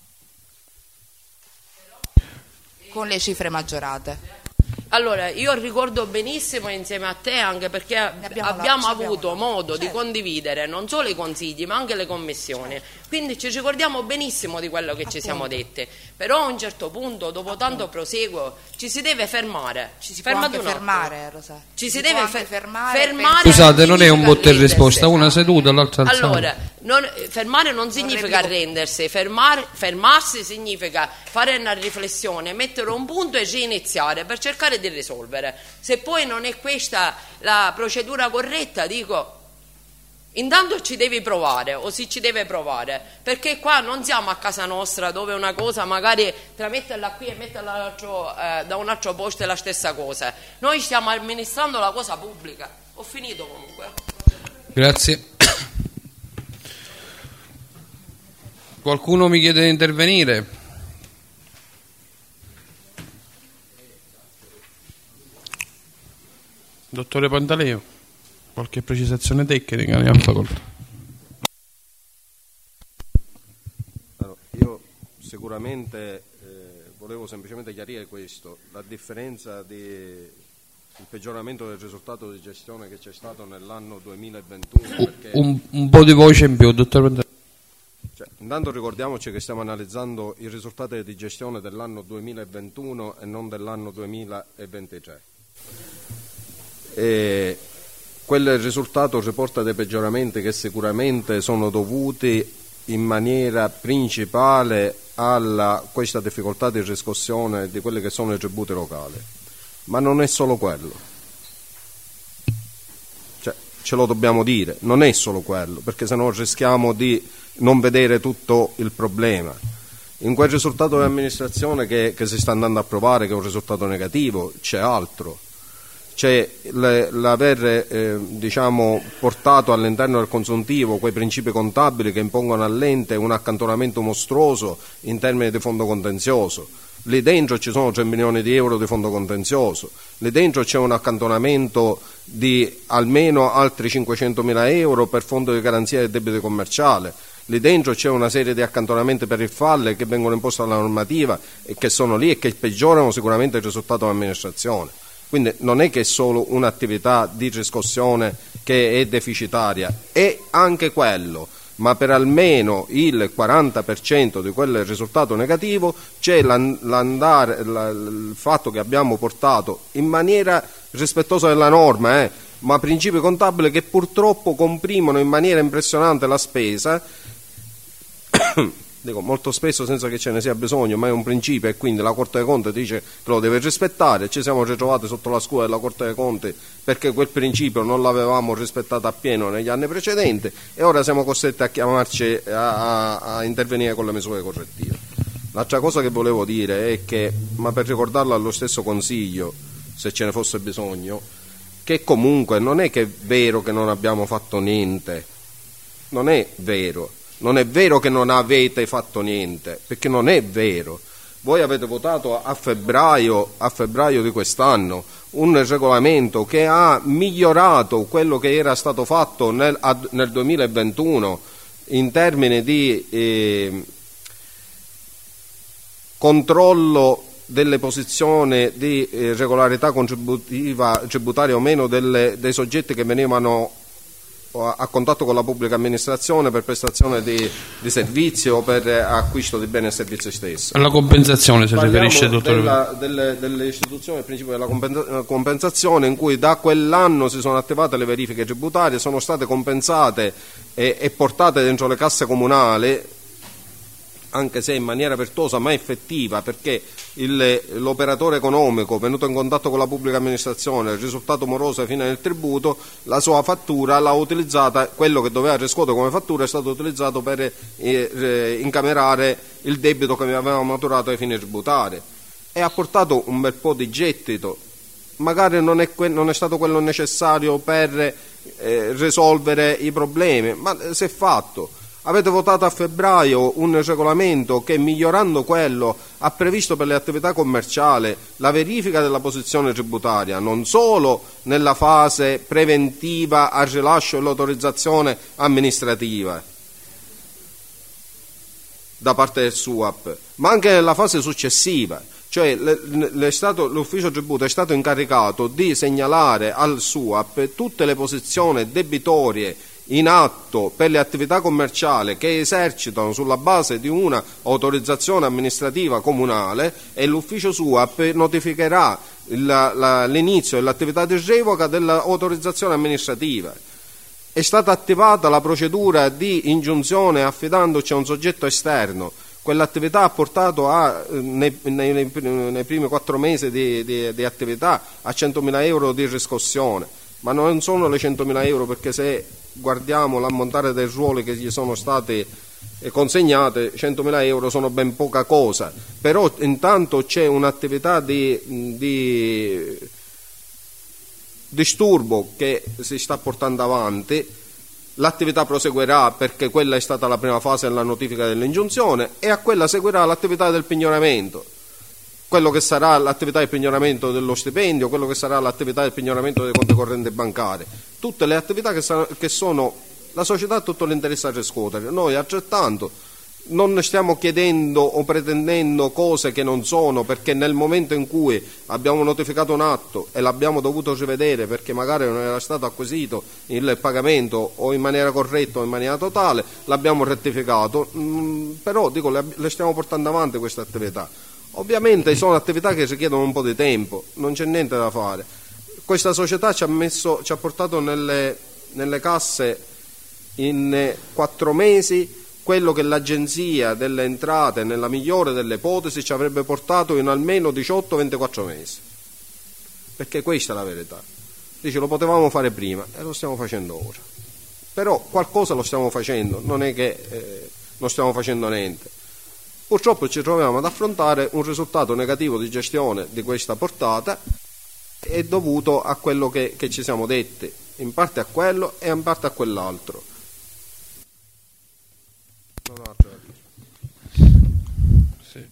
con le cifre maggiorate. Allora, io ricordo benissimo insieme a te, anche perché abbiamo avuto modo di condividere non solo i consigli ma anche le commissioni, quindi ci ricordiamo benissimo di quello che ci siamo detti. Però a un certo punto, dopo tanto proseguo, ci si deve fermare. Ci si può anche fermare, Rosa. Ci si deve fermare. Scusate, non è un botta e risposta, una seduta, l'altra alzata. Allora, fermare non significa arrendersi, fermarsi significa fare una riflessione, mettere un punto e reiniziare per cercare di risolvere. Se poi non è questa la procedura corretta, dico, intanto ci devi provare, o si ci deve provare, perché qua non siamo a casa nostra dove una cosa magari tra metterla qui e metterla da un altro posto è la stessa cosa. Noi stiamo amministrando la cosa pubblica. Ho finito comunque. Grazie. Qualcuno mi chiede di intervenire? Dottore Pantaleo, qualche precisazione tecnica ne ha facoltà. Allora, io sicuramente volevo semplicemente chiarire questo, la differenza il peggioramento del risultato di gestione che c'è stato nell'anno 2021. Perché un po' di voce in più, dottor Pantaleo. Intanto ricordiamoci che stiamo analizzando i risultati di gestione dell'anno 2021 e non dell'anno 2023. E quel risultato riporta dei peggioramenti che sicuramente sono dovuti in maniera principale a questa difficoltà di riscossione di quelli che sono i tributi locali, ma non è solo quello, ce lo dobbiamo dire, non è solo quello, perché se no rischiamo di non vedere tutto il problema. In quel risultato di amministrazione che si sta andando a provare, che è un risultato negativo, c'è altro. C'è l'aver portato all'interno del consuntivo quei principi contabili che impongono all'ente un accantonamento mostruoso in termini di fondo contenzioso. Lì dentro ci sono 3 milioni di euro di fondo contenzioso, lì dentro c'è un accantonamento di almeno altri 500.000 euro per fondo di garanzia del debito commerciale, lì dentro c'è una serie di accantonamenti per il falle che vengono imposti dalla normativa e che sono lì e che peggiorano sicuramente il risultato dell'amministrazione. Quindi non è che è solo un'attività di riscossione che è deficitaria, è anche quello, ma per almeno il 40% di quel risultato negativo c'è il fatto che abbiamo portato in maniera rispettosa della norma, ma principi contabili che purtroppo comprimono in maniera impressionante la spesa, dico molto spesso senza che ce ne sia bisogno, ma è un principio e quindi la Corte dei Conti dice che lo deve rispettare. Ci siamo ritrovati sotto la scuola della Corte dei Conti perché quel principio non l'avevamo rispettato appieno negli anni precedenti e ora siamo costretti a chiamarci a intervenire con le misure correttive. L'altra cosa che volevo dire è che, ma per ricordarlo allo stesso Consiglio, se ce ne fosse bisogno, che comunque non è che è vero che non abbiamo fatto niente, non è vero che non avete fatto niente, perché non è vero. Voi avete votato a febbraio di quest'anno un regolamento che ha migliorato quello che era stato fatto nel 2021 in termini di controllo delle posizioni di regolarità tributaria o meno dei soggetti che venivano a contatto con la pubblica amministrazione per prestazione di servizi o per acquisto di beni e servizi stessi. La compensazione si riferisce, dottore? Delle istituzioni del principio della compensazione, in cui da quell'anno si sono attivate le verifiche tributarie, sono state compensate e portate dentro le casse comunali, anche se in maniera virtuosa ma effettiva, perché l'operatore economico venuto in contatto con la pubblica amministrazione, il risultato moroso ai fini del tributo, la sua fattura l'ha utilizzata, quello che doveva riscuotere come fattura è stato utilizzato per incamerare il debito che aveva maturato ai fini tributari, e ha portato un bel po' di gettito. Magari non è stato quello necessario per risolvere i problemi, ma si è fatto. Avete votato a febbraio un regolamento che, migliorando quello, ha previsto per le attività commerciali la verifica della posizione tributaria, non solo nella fase preventiva al rilascio dell'autorizzazione amministrativa da parte del SUAP, ma anche nella fase successiva. Cioè l'ufficio tributo è stato incaricato di segnalare al SUAP tutte le posizioni debitorie in atto per le attività commerciali che esercitano sulla base di una autorizzazione amministrativa comunale, e l'ufficio SUAP notificherà l'inizio dell'attività di revoca dell'autorizzazione amministrativa. È stata attivata la procedura di ingiunzione affidandoci a un soggetto esterno. Quell'attività ha portato nei primi 4 mesi di attività a 100.000 euro di riscossione, ma non sono le 100.000 euro, perché se guardiamo l'ammontare dei ruoli che gli sono stati consegnati, 100.000 euro sono ben poca cosa. Però intanto c'è un'attività di disturbo che si sta portando avanti. L'attività proseguirà, perché quella è stata la prima fase della notifica dell'ingiunzione, e a quella seguirà l'attività del pignoramento, quello che sarà l'attività del pignoramento dello stipendio, quello che sarà l'attività del pignoramento dei conti correnti bancari, tutte le attività che sono la società ha tutto l'interesse a riscuotere. Noi altrettanto non stiamo chiedendo o pretendendo cose che non sono, perché nel momento in cui abbiamo notificato un atto e l'abbiamo dovuto rivedere perché magari non era stato acquisito il pagamento o in maniera corretta o in maniera totale, l'abbiamo rettificato, però dico, le stiamo portando avanti queste attività. Ovviamente sono attività che richiedono un po' di tempo, non c'è niente da fare. Questa società ci ha portato nelle casse in 4 mesi quello che l'Agenzia delle Entrate, nella migliore delle ipotesi, ci avrebbe portato in almeno 18-24 mesi. Perché questa è la verità. Dice, lo potevamo fare prima e lo stiamo facendo ora. Però qualcosa lo stiamo facendo, non è che non stiamo facendo niente. Purtroppo ci troviamo ad affrontare un risultato negativo di gestione di questa portata, è dovuto a quello che ci siamo detti, in parte a quello e in parte a quell'altro. Sì.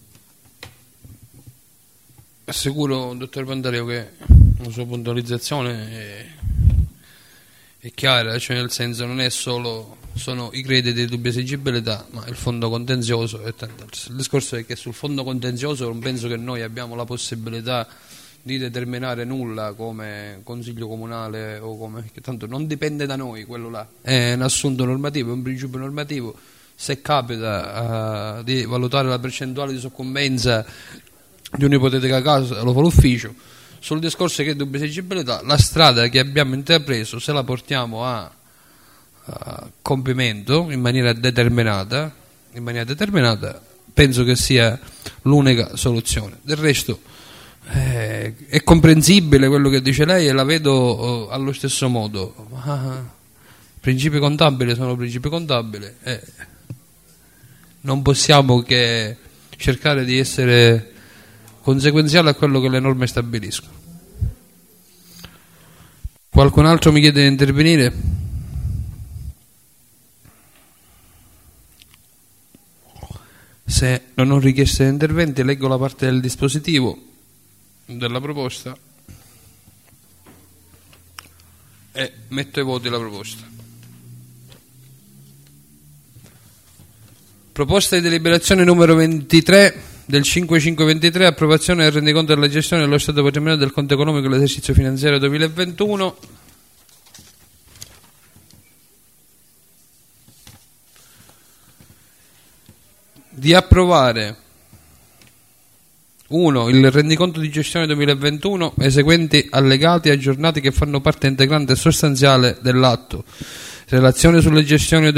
Assicuro, dottor Pantaleo, che la sua puntualizzazione è chiara, cioè nel senso non è solo sono i crediti di dubbia esigibilità, ma il fondo contenzioso e tant'altro. Il discorso è che sul fondo contenzioso non penso che noi abbiamo la possibilità di determinare nulla come consiglio comunale o come, che tanto non dipende da noi, quello là è un assunto normativo, è un principio normativo. Se capita di valutare la percentuale di soccombenza di un'ipotetica casa, lo fa l'ufficio. Sul discorso che è dubbia esigibilità, la strada che abbiamo intrapreso, se la portiamo a compimento in maniera determinata, penso che sia l'unica soluzione. Del resto è comprensibile quello che dice lei e la vedo allo stesso modo. Principi contabili sono principi contabili, non possiamo che cercare di essere conseguenziali a quello che le norme stabiliscono. Qualcun altro mi chiede di intervenire? Se non ho richieste di interventi, leggo la parte del dispositivo della proposta e metto ai voti la proposta. Proposta di deliberazione numero 23 del 5.523, approvazione del rendiconto della gestione dello stato patrimoniale del conto economico dell'esercizio finanziario 2021. Di approvare 1. Il rendiconto di gestione 2021 e i seguenti allegati aggiornati che fanno parte integrante e sostanziale dell'atto. Relazione sulle gestioni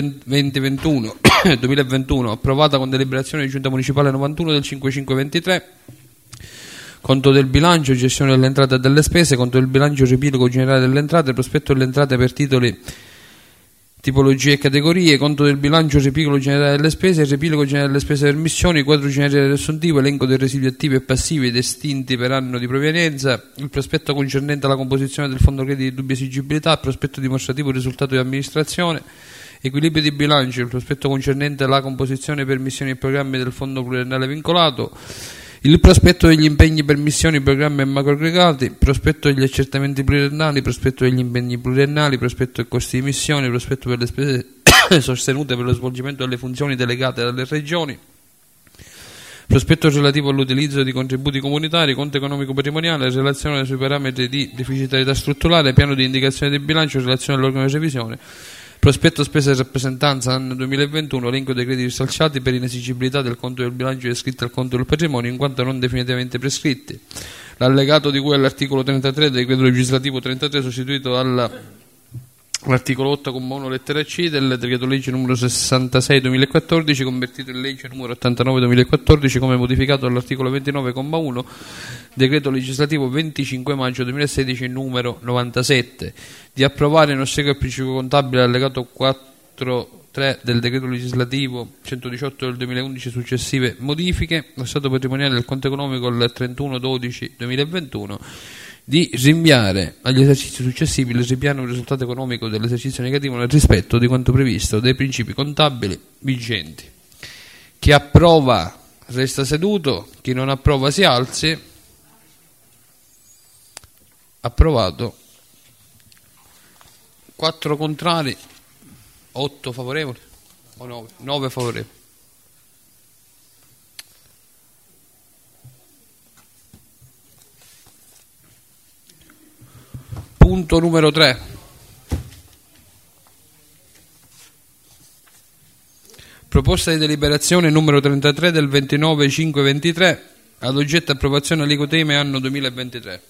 2020-2021 approvata con deliberazione di Giunta Municipale 91 del 5.523. Conto del bilancio, gestione delle entrate e delle spese, conto del bilancio riepilogo generale delle entrate, prospetto delle entrate per titoli, tipologie e categorie, conto del bilancio, riepilogo generale delle spese, riepilogo generale delle spese per missioni, quadro generale riassuntivo, elenco dei residui attivi e passivi ed estinti per anno di provenienza, il prospetto concernente la composizione del fondo crediti di dubbia esigibilità, il prospetto dimostrativo del risultato di amministrazione, equilibrio di bilancio, il prospetto concernente la composizione per missioni e programmi del fondo pluriennale vincolato, il prospetto degli impegni per missioni, programmi e macroaggregati, prospetto degli accertamenti pluriennali, prospetto degli impegni pluriennali, prospetto dei costi di missione, prospetto per le spese sostenute per lo svolgimento delle funzioni delegate dalle regioni, prospetto relativo all'utilizzo di contributi comunitari, conto economico patrimoniale, relazione sui parametri di deficitarietà strutturale, piano di indicazione del bilancio, relazione all'organo di revisione, prospetto spese e rappresentanza anno 2021, elenco dei crediti risalciati per inesigibilità del conto del bilancio iscritti al conto del patrimonio in quanto non definitivamente prescritti. L'allegato di cui all'articolo 33 del decreto legislativo 33 sostituito all'articolo 8,1 lettera C del decreto legge numero 66/2014 convertito in legge numero 89/2014 come modificato dall'articolo 29,1 decreto legislativo 25 maggio 2016 numero 97, di approvare in ossequio al principio contabile allegato 4.3 del decreto legislativo 118 del 2011 successive modifiche lo stato patrimoniale del conto economico al 31/12/2021, di rinviare agli esercizi successivi il ripiano del risultato economico dell'esercizio negativo nel rispetto di quanto previsto dai principi contabili vigenti. Chi approva resta seduto, chi non approva si alzi. Approvato. 4 contrari, 8 favorevoli o 9? 9 favorevoli. Punto numero 3. Proposta di deliberazione numero 33 del 29/5/23 ad oggetto approvazione aliquote IME anno 2023.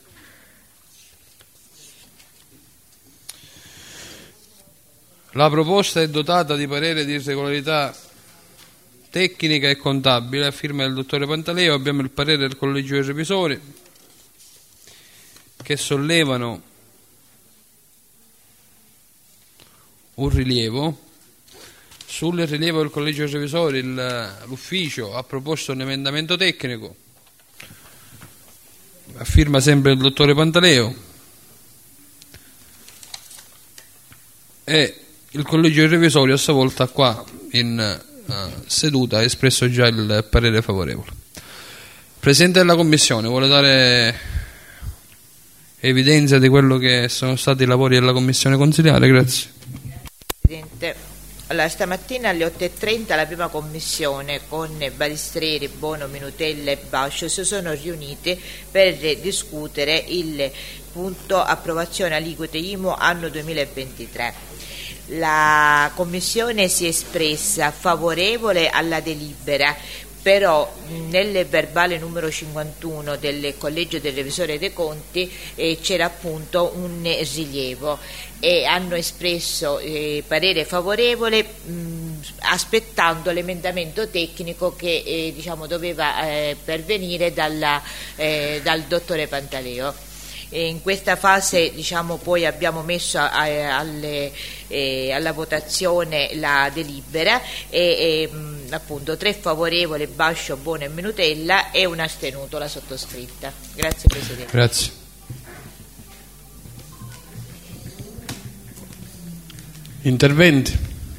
La proposta è dotata di parere di regolarità tecnica e contabile a firma del dottore Pantaleo. Abbiamo il parere del collegio dei revisori che sollevano un rilievo. Sul rilievo del collegio dei revisori l'ufficio ha proposto un emendamento tecnico a firma sempre del dottore Pantaleo e il collegio dei revisori a sua volta qua in seduta ha espresso già il parere favorevole. Presidente della Commissione, vuole dare evidenza di quello che sono stati i lavori della Commissione consiliare? Grazie. Presidente, allora, stamattina alle 8.30 la prima commissione con Balistreri, Bono, Minutella e Bascio si sono riuniti per discutere il punto approvazione aliquote IMU anno 2023. La Commissione si è espressa favorevole alla delibera, però nel verbale numero 51 del Collegio del Revisore dei Conti c'era appunto un rilievo e hanno espresso parere favorevole aspettando l'emendamento tecnico che doveva pervenire dal dottore Pantaleo. In questa fase poi abbiamo messo alla votazione la delibera e appunto 3 favorevoli, Bascio, Bono e Minutella e un astenuto, la sottoscritta. Grazie Presidente. Grazie. Interventi?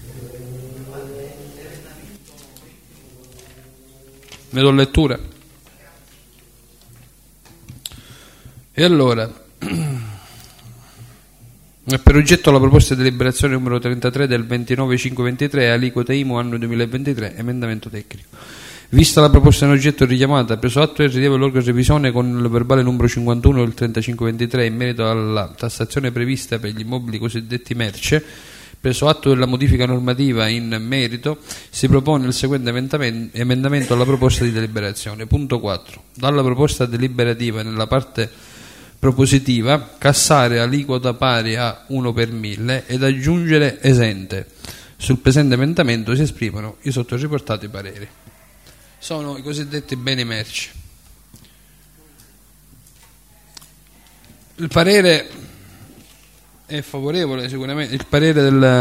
Ne do lettura. E allora, per oggetto la proposta di deliberazione numero 33 del 29.523, aliquota IMU anno 2023, emendamento tecnico. Vista la proposta in oggetto richiamata, preso atto del rilievo dell'organo di revisione con il verbale numero 51 del 3523 in merito alla tassazione prevista per gli immobili cosiddetti merce, preso atto della modifica normativa in merito, si propone il seguente emendamento alla proposta di deliberazione. Punto 4. Dalla proposta deliberativa nella parte propositiva, cassare aliquota pari a 1 per 1000 ed aggiungere esente. Sul presente emendamento si esprimono i sottoriportati pareri. Sono i cosiddetti beni merci. Il parere è favorevole sicuramente, il parere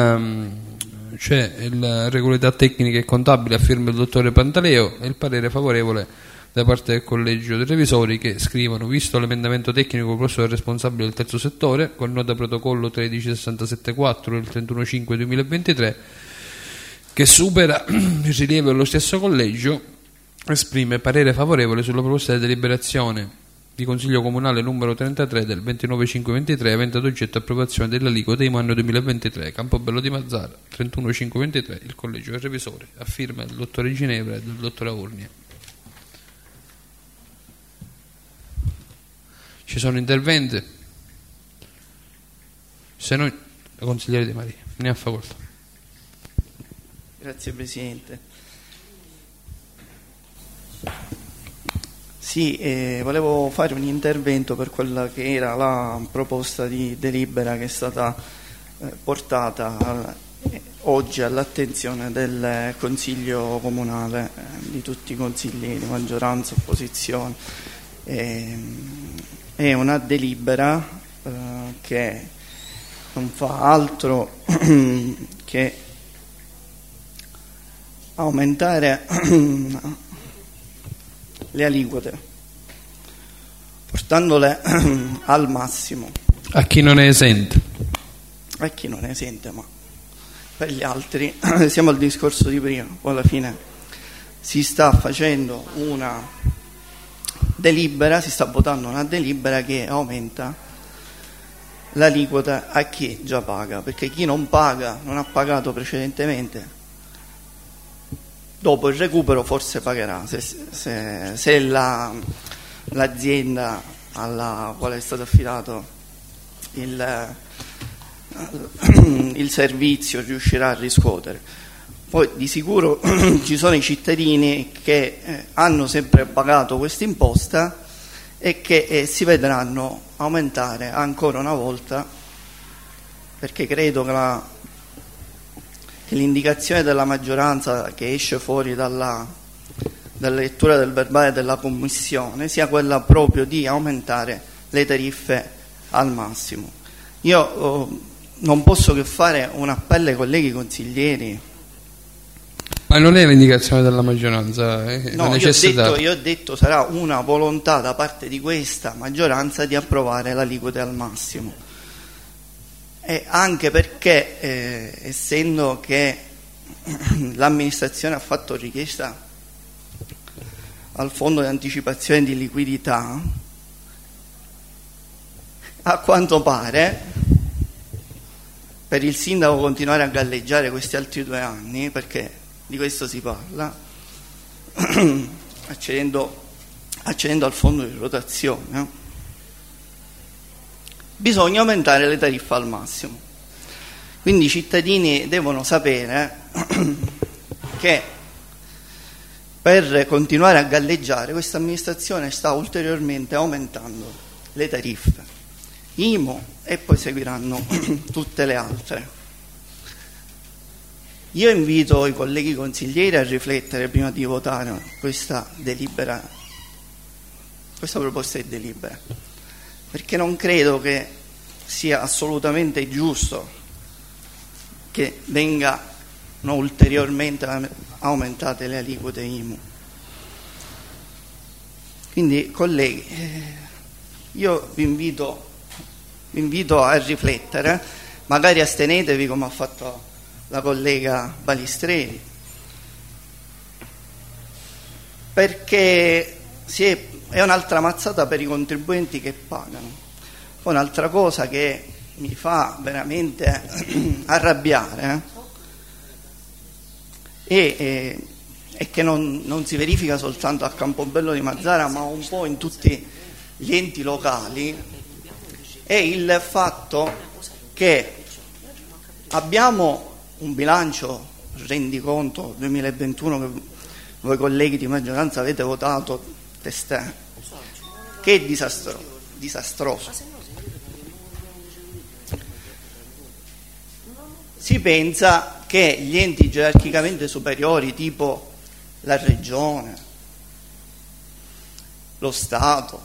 c'è la regolarità tecnica e contabile a firma del dottore Pantaleo e il parere favorevole da parte del collegio dei revisori che scrivono: visto l'emendamento tecnico proposto dal responsabile del terzo settore con nota protocollo 13674 del 31/5/2023 che supera il rilievo dello stesso collegio, esprime parere favorevole sulla proposta di deliberazione di Consiglio Comunale numero 33 del 29/5/23 avente ad oggetto approvazione dell'aliquota IMU anno 2023, Campobello di Mazzara, 31/5/23, il collegio del revisore, a firma del dottore Ginevra e del dottore Aurnia. Ci sono interventi? Se no, la consigliere Di Maria, ne ha facoltà. Grazie Presidente. Sì, volevo fare un intervento per quella che era la proposta di delibera che è stata portata oggi all'attenzione del Consiglio Comunale, di tutti i consiglieri, maggioranza, opposizione. È una delibera che non fa altro che aumentare le aliquote, portandole al massimo. A chi non è esente? A chi non è esente, ma per gli altri siamo al discorso di prima. Poi alla fine si sta facendo una delibera, si sta votando una delibera che aumenta l'aliquota a chi già paga, perché chi non paga, non ha pagato precedentemente, dopo il recupero forse pagherà, se l'azienda alla quale è stato affidato il servizio riuscirà a riscuotere. Poi di sicuro ci sono i cittadini che hanno sempre pagato questa imposta e che si vedranno aumentare ancora una volta, perché credo che l'indicazione della maggioranza che esce fuori dalla lettura del verbale della Commissione sia quella proprio di aumentare le tariffe al massimo. Io non posso che fare un appello ai colleghi consiglieri. Ma non è l'indicazione della maggioranza, no, la necessità. Io ho detto sarà una volontà da parte di questa maggioranza di approvare l'aliquota al massimo. E anche perché essendo che l'amministrazione ha fatto richiesta al fondo di anticipazione di liquidità, a quanto pare per il sindaco continuare a galleggiare questi altri 2 anni, perché di questo si parla, accedendo al fondo di rotazione, bisogna aumentare le tariffe al massimo. Quindi i cittadini devono sapere che per continuare a galleggiare questa amministrazione sta ulteriormente aumentando le tariffe IMU e poi seguiranno tutte le altre. Io invito i colleghi consiglieri a riflettere prima di votare questa proposta di delibera, perché non credo che sia assolutamente giusto che vengano ulteriormente aumentate le aliquote IMU. Quindi colleghi, io vi invito a riflettere, magari astenetevi come ha fatto la collega Balistreri, perché è un'altra mazzata per i contribuenti che pagano. Poi un'altra cosa che mi fa veramente arrabbiare è che non si verifica soltanto a Campobello di Mazara, ma un po' in tutti gli enti locali, è il fatto che abbiamo un bilancio rendiconto 2021 che voi colleghi di maggioranza avete votato testè, che è disastroso. Si pensa che gli enti gerarchicamente superiori, tipo la Regione, lo Stato,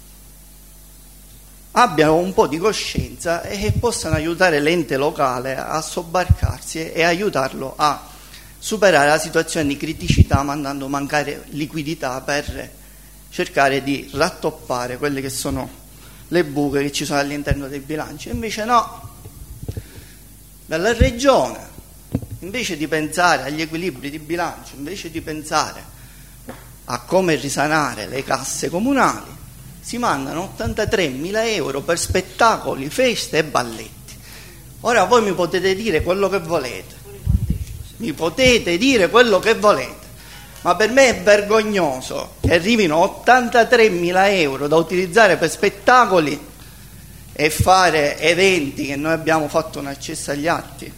abbiano un po' di coscienza e possano aiutare l'ente locale a sobbarcarsi e aiutarlo a superare la situazione di criticità, mandando mancare liquidità per cercare di rattoppare quelle che sono le buche che ci sono all'interno dei bilanci. Invece no, dalla Regione, invece di pensare agli equilibri di bilancio, invece di pensare a come risanare le casse comunali, si mandano 83.000 euro per spettacoli, feste e balletti. Ora voi mi potete dire quello che volete, ma per me è vergognoso che arrivino 83.000 euro da utilizzare per spettacoli e fare eventi che noi abbiamo fatto un accesso agli atti,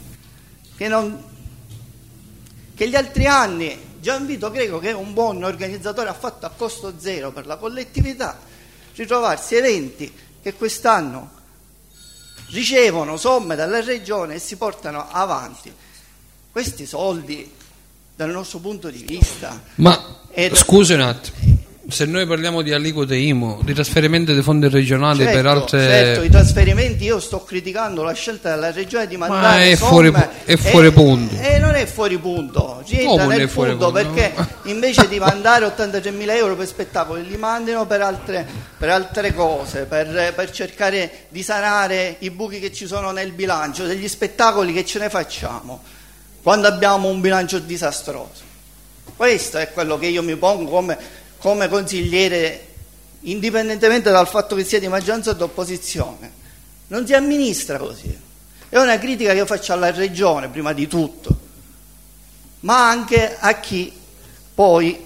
che gli altri anni Gianvito Greco, che è un buon organizzatore, ha fatto a costo zero per la collettività, ritrovarsi eventi che quest'anno ricevono somme dalla Regione e si portano avanti. Questi soldi, dal nostro punto di vista... Ma scusi un attimo, se noi parliamo di aliquote IMU, di trasferimenti dei fondi regionali per altre... Certo, i trasferimenti, io sto criticando la scelta della Regione di mandare somme... è fuori punto. Non è fuori punto, rientra nel punto, perché invece di mandare 83.000 euro per spettacoli, li mandino per altre cose, per cercare di sanare i buchi che ci sono nel bilancio. Degli spettacoli che ce ne facciamo quando abbiamo un bilancio disastroso? Questo è quello che io mi pongo come consigliere, indipendentemente dal fatto che sia di maggioranza o di opposizione. Non si amministra così. È una critica che io faccio alla Regione prima di tutto, ma anche a chi poi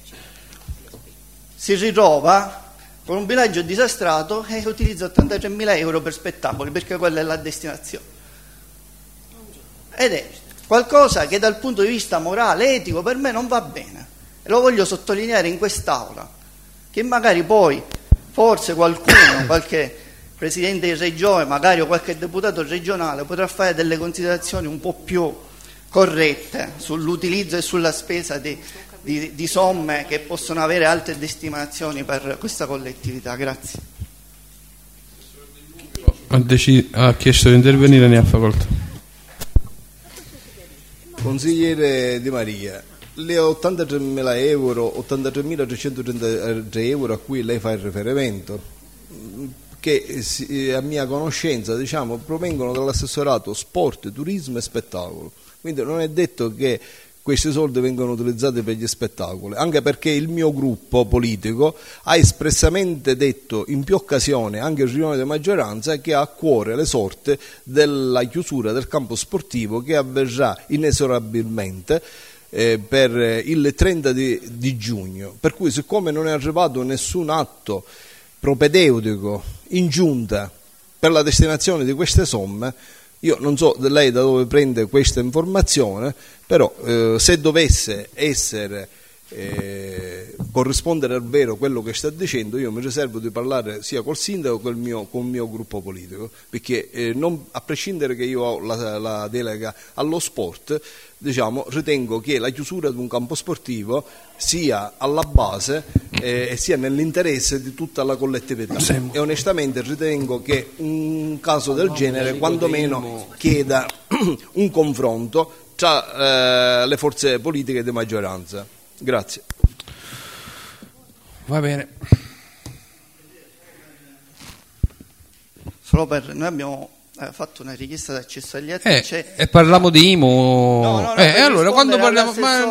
si ritrova con un bilancio disastrato e utilizza 83.000 euro per spettacoli, perché quella è la destinazione. Ed è qualcosa che dal punto di vista morale, etico, per me non va bene. E lo voglio sottolineare in quest'Aula, che magari poi forse qualcuno, qualche presidente di regione, magari o qualche deputato regionale potrà fare delle considerazioni un po' più corrette sull'utilizzo e sulla spesa di somme che possono avere altre destinazioni per questa collettività. Grazie. Ha chiesto di intervenire, ne ha facoltà. Consigliere Di Maria, le 83.000 euro, 83.333 euro a cui lei fa il riferimento, che a mia conoscenza provengono dall'assessorato sport, turismo e spettacolo, quindi non è detto che questi soldi vengono utilizzati per gli spettacoli, anche perché il mio gruppo politico ha espressamente detto in più occasioni, anche in riunione di maggioranza, che ha a cuore le sorti della chiusura del campo sportivo che avverrà inesorabilmente per il 30 di giugno, per cui siccome non è arrivato nessun atto propedeutico in giunta per la destinazione di queste somme, io non so lei da dove prende questa informazione, però se dovesse essere corrispondere al vero quello che sta dicendo, io mi riservo di parlare sia col sindaco che con il mio gruppo politico, perché a prescindere che io ho la delega allo sport, ritengo che la chiusura di un campo sportivo sia alla base e sia nell'interesse di tutta la collettività, e onestamente ritengo che un caso del genere quantomeno chieda un confronto tra le forze politiche di maggioranza. Grazie. Va bene. Noi abbiamo fatto una richiesta d'accesso agli atti. E parliamo di IMU. No, allora quando parliamo,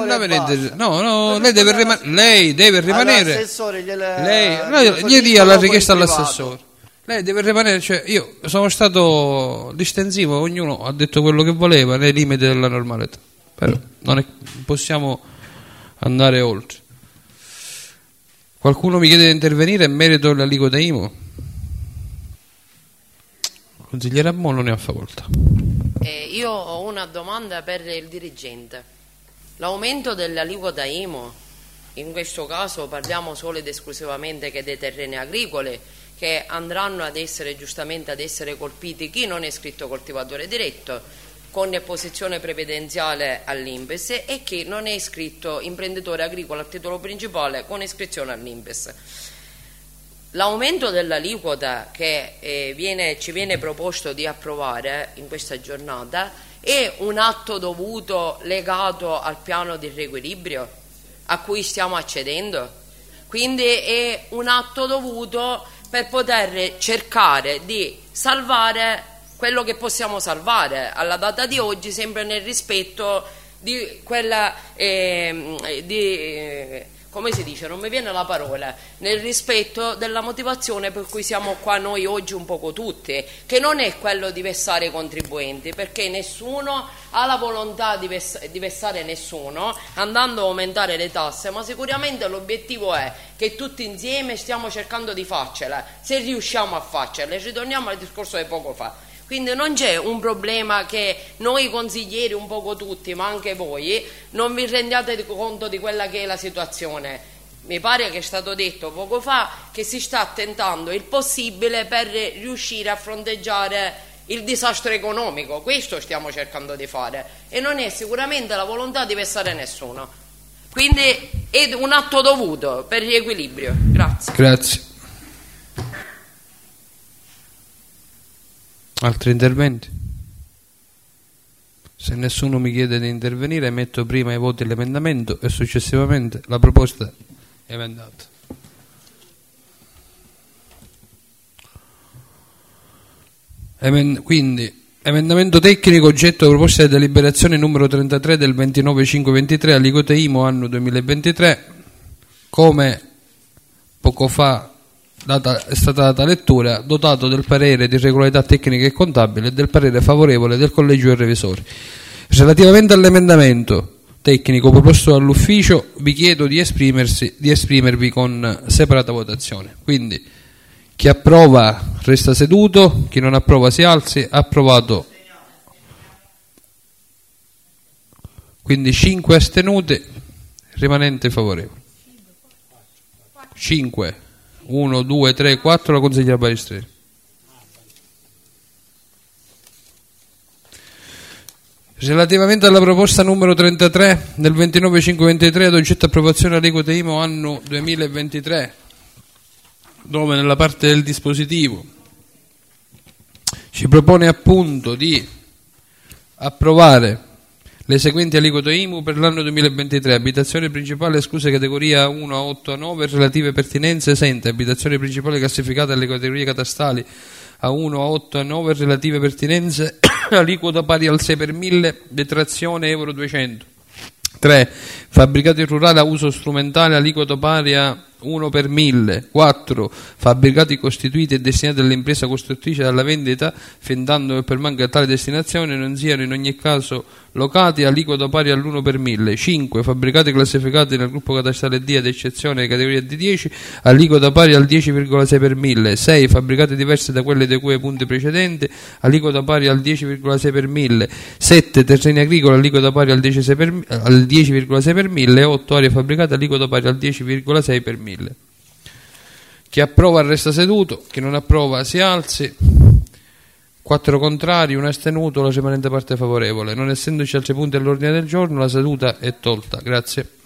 lei deve rimanere. Gli dia la richiesta all'assessore. Lei deve rimanere, cioè io sono stato distensivo, ognuno ha detto quello che voleva nei limiti della normalità. Però possiamo andare oltre. Qualcuno mi chiede di intervenire in merito all'aliquota IMU? Consigliere Ammon, non ne ha facoltà. Io ho una domanda per il dirigente. L'aumento dell'aliquota IMU, in questo caso parliamo solo ed esclusivamente che dei terreni agricoli che andranno ad essere giustamente ad essere colpiti chi non è iscritto coltivatore diretto con posizione previdenziale all'INPS e chi non è iscritto imprenditore agricolo a titolo principale con iscrizione all'INPS. L'aumento dell'aliquota che ci viene proposto di approvare in questa giornata è un atto dovuto legato al piano di riequilibrio a cui stiamo accedendo, quindi è un atto dovuto per poter cercare di salvare quello che possiamo salvare alla data di oggi, sempre nel rispetto di quella come si dice, non mi viene la parola, nel rispetto della motivazione per cui siamo qua noi oggi un poco tutti, che non è quello di vessare i contribuenti, perché nessuno ha la volontà di vessare nessuno andando a aumentare le tasse, ma sicuramente l'obiettivo è che tutti insieme stiamo cercando di farcela, se riusciamo a farcela. Ritorniamo al discorso di poco fa. Quindi non c'è un problema che noi consiglieri, un poco tutti, ma anche voi, non vi rendiate conto di quella che è la situazione. Mi pare che è stato detto poco fa che si sta tentando il possibile per riuscire a fronteggiare il disastro economico. Questo stiamo cercando di fare e non è sicuramente la volontà di vessare nessuno. Quindi è un atto dovuto per riequilibrio. Grazie. Grazie. Altri interventi? Se nessuno mi chiede di intervenire, metto prima ai voti l'emendamento e successivamente la proposta emendata. Quindi, emendamento tecnico oggetto proposta di deliberazione numero 33 del 29/5/23, aliquota IMU anno 2023, come poco fa è stata data lettura, dotato del parere di regolarità tecnica e contabile e del parere favorevole del Collegio dei Revisori. Relativamente all'emendamento tecnico proposto dall'ufficio, vi chiedo di esprimervi con separata votazione. Quindi chi approva resta seduto, chi non approva si alzi. Approvato. Quindi 5 astenuti, rimanente favorevole. 5. 1, 2, 3, 4, la consigliera Balistreri. Relativamente alla proposta numero 33 del 29/5/23 ad oggetto approvazione aliquota IMU anno 2023, dove nella parte del dispositivo ci propone appunto di approvare le seguenti aliquote IMU per l'anno 2023: abitazione principale escluse categoria 1 a 8 a 9, relative pertinenze esente; abitazione principale classificata alle categorie catastali a 1 a 8 a 9, relative pertinenze aliquota pari al 6 per 1000, detrazione euro 200. 3. Fabbricati rurali a uso strumentale, aliquota pari a 1 per 1000. 4. Fabbricati costituiti e destinati all'impresa costruttrice dalla vendita, findando che per manca di tale destinazione non siano in ogni caso locati, aliquota pari all'1 per 1000. 5. Fabbricati classificati nel gruppo catastale D ad eccezione di categoria D10, aliquota pari al 10,6 per 1000. 6. Fabbricati diversi da quelli dei cui punti precedenti, aliquota pari al 10,6 per 1000. 7. Terreni agricoli, aliquota pari al 10,6 per 1000. 8. Aree fabbricate, aliquota pari al 10,6 per 1000. Chi approva resta seduto, chi non approva si alzi. 4 contrari, 1 astenuto, la rimanente parte favorevole. Non essendoci altri punti all'ordine del giorno, la seduta è tolta. Grazie.